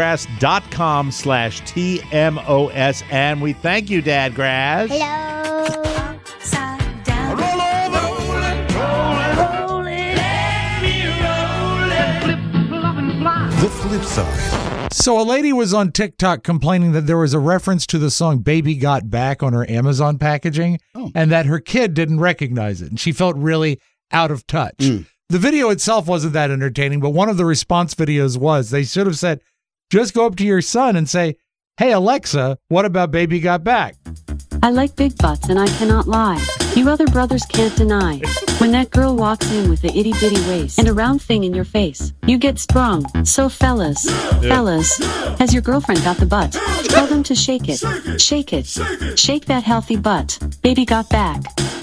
dadgrass.com/TMOS. And we thank you, Dadgrass. Hello. Upside down. Roll over. Roll it. Let me roll it. Flip, flop, and fly. The flip side. So a lady was on TikTok complaining that there was a reference to the song Baby Got Back on her Amazon packaging and that her kid didn't recognize it. And she felt really out of touch. The video itself wasn't that entertaining, but one of the response videos was. They should have said, just go up to your son and say, hey, Alexa, what about Baby Got Back? I like big butts and I cannot lie. You other brothers can't deny. When that girl walks in with the itty bitty waist and a round thing in your face, you get sprung. So fellas, has your girlfriend got the butt? Tell them to shake it. Shake it. Shake that healthy butt. Baby got back.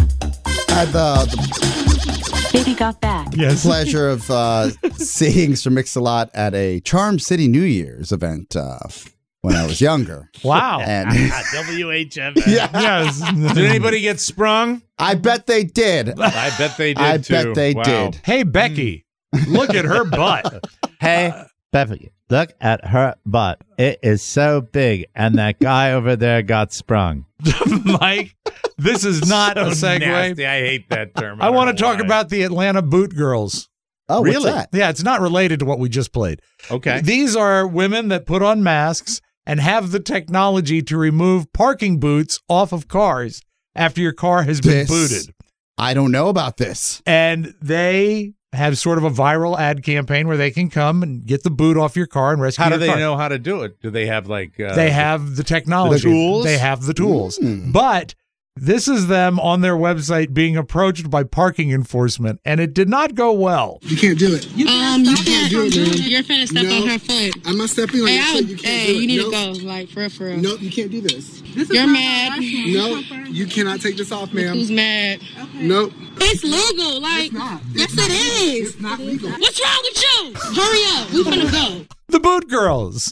Baby got back. Yes. The pleasure of seeing Sir Mix-a-Lot at a Charm City New Year's event when I was younger. Wow. And WHM. Yes. Did anybody get sprung? I bet they did. I bet they did, I too. bet they Wow. did. Hey, Becky, look at her butt. Hey, Becky, look at her butt. It is so big, and that guy over there got sprung. Mike, this is not a So segue. nasty. I hate that term. I want to talk about the Atlanta Boot Girls. Oh, Really? what's that? Yeah, it's not related to what we just played. Okay. These are women that put on masks and have the technology to remove parking boots off of cars after your car has been booted. I don't know about this. And they have sort of a viral ad campaign where they can come and get the boot off your car and rescue How do your they car. know how to do it? Do they have like... They have the technology. The tools? They have the tools. But this is them on their website being approached by parking enforcement, and it did not go well. You can't do it. You can't do it, man. You're finna step on her foot. I'm not stepping on your foot. You can't do it. You need Nope. to go, like, for real. Nope, you can't do this. You're mad. No, you cannot take this off, ma'am. Who's mad? Nope. It's legal. Like, yes, it is. It's not legal. What's wrong with you? Hurry up. We finna go. The Boot Girls.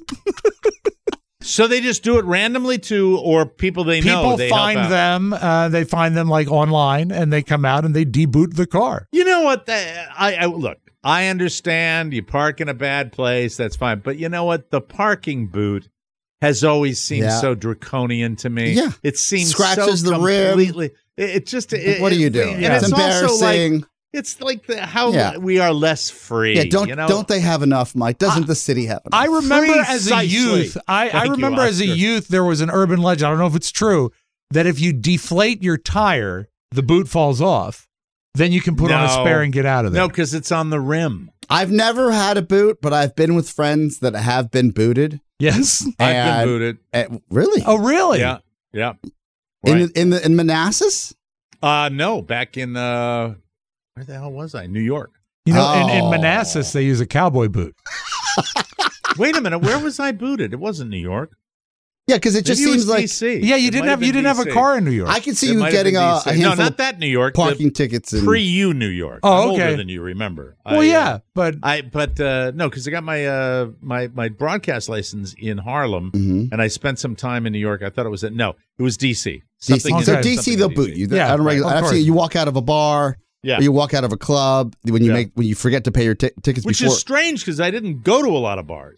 So they just do it randomly to, or people they know? People They find help out? them. They find them like online, and they come out and they deboot the car. You know what? I look. I understand you park in a bad place. That's fine. But you know what? The parking boot has always seemed so draconian to me. Yeah. It seems Scratches so the rim. completely. It just. What do you do? And It's it's also like embarrassing. it's like how we are less free. Yeah, don't you know? don't they have enough, Mike? Doesn't the city have enough? I remember as a Precisely. youth, I Thank you, remember as a Oscar. youth, there was an urban legend. I don't know if it's true that if you deflate your tire, the boot falls off. Then you can put on a spare and get out of there. No, because it's on the rim. I've never had a boot, but I've been with friends that have been booted. Yes, I've been booted. Really? Oh, really? Yeah, yeah. In Manassas? No, back in where the hell was I? New York. You know, in Manassas, they use a cowboy boot. Wait a minute, where was I booted? It wasn't New York. Yeah, because it just Maybe seems was like DC. Yeah, you It didn't might have a DC. car in New York. I can see It you might have getting been a DC. handful No, not that New York. parking tickets in Pre-you New York. Oh, I'm okay. older than you remember. Well, yeah, but no, because I got my my broadcast license in Harlem, and I spent some time in New York. I thought it was it was DC. DC. Something So in- DC, something they'll in boot DC. you. Yeah, I don't regular. of I've course. seen you walk out of a bar. Yeah. Or you walk out of a club when you when you forget to pay your tickets Which before. is strange because I didn't go to a lot of bars.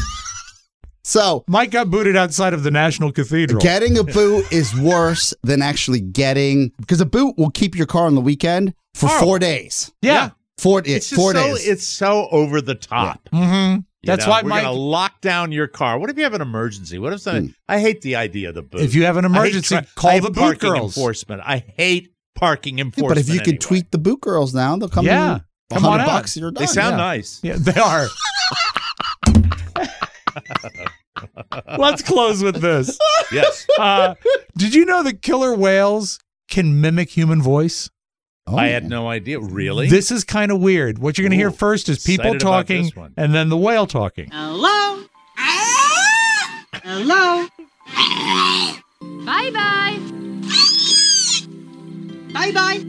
So Mike got booted outside of the National Cathedral. getting a boot is worse than actually getting, because a boot will keep your car on the weekend for 4 days. Yeah. It's just 4 so, days. It's so over the top. Mm-hmm. You That's know, why we're Mike. going to lock down your car. What if you have an emergency? What if something? I hate the idea of the boot. If you have an I hate emergency, I call hate the boot parking girls. enforcement. I hate parking Yeah, enforcement. but if you could anyway. tweet the boot girls now, they'll come Yeah. in. Come on out. $100, you're done. They sound Yeah. nice. Yeah, they are. Let's close with this. Yes. Did you know that killer whales can mimic human voice? Oh, I had no idea. Really? This is kind of weird. What you're going to hear Ooh, first is people excited about talking this one. and then the whale talking. Hello? Hello? Bye-bye. Bye-bye.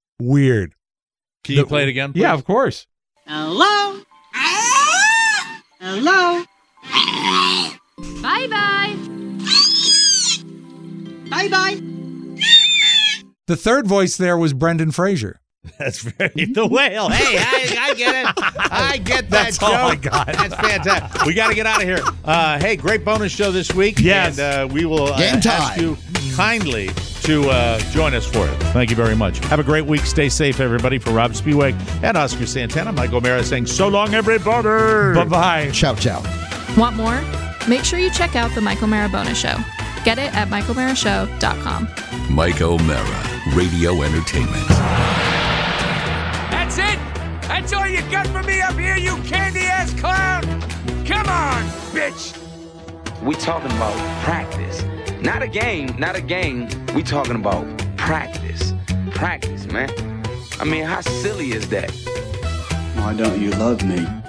Weird. Can you play it again? Yeah, please? of course. Hello? Hello? Bye-bye. Bye-bye. The third voice there was Brendan Fraser. That's very the whale. Hey, I get it. I get that That's joke. all I got. That's fantastic. We got to get out of here. Hey, great bonus show this week. Yes. And we will Game time. ask you kindly to join us for it. Thank you very much. Have a great week. Stay safe, everybody. For Rob Spiewak and Oscar Santana, Mike O'Mara saying so long, everybody. Bye-bye. Ciao, ciao. Want more? Make sure you check out the Mike O'Mara Bonus Show. Get it at MikeO'MaraShow.com. Mike O'Mara, Radio Entertainment. That's it? That's all you got for me up here, you candy-ass clown? Come on, bitch! We talking about practice. Not a game. We talking about practice. Practice, man. I mean, how silly is that? Why don't you love me?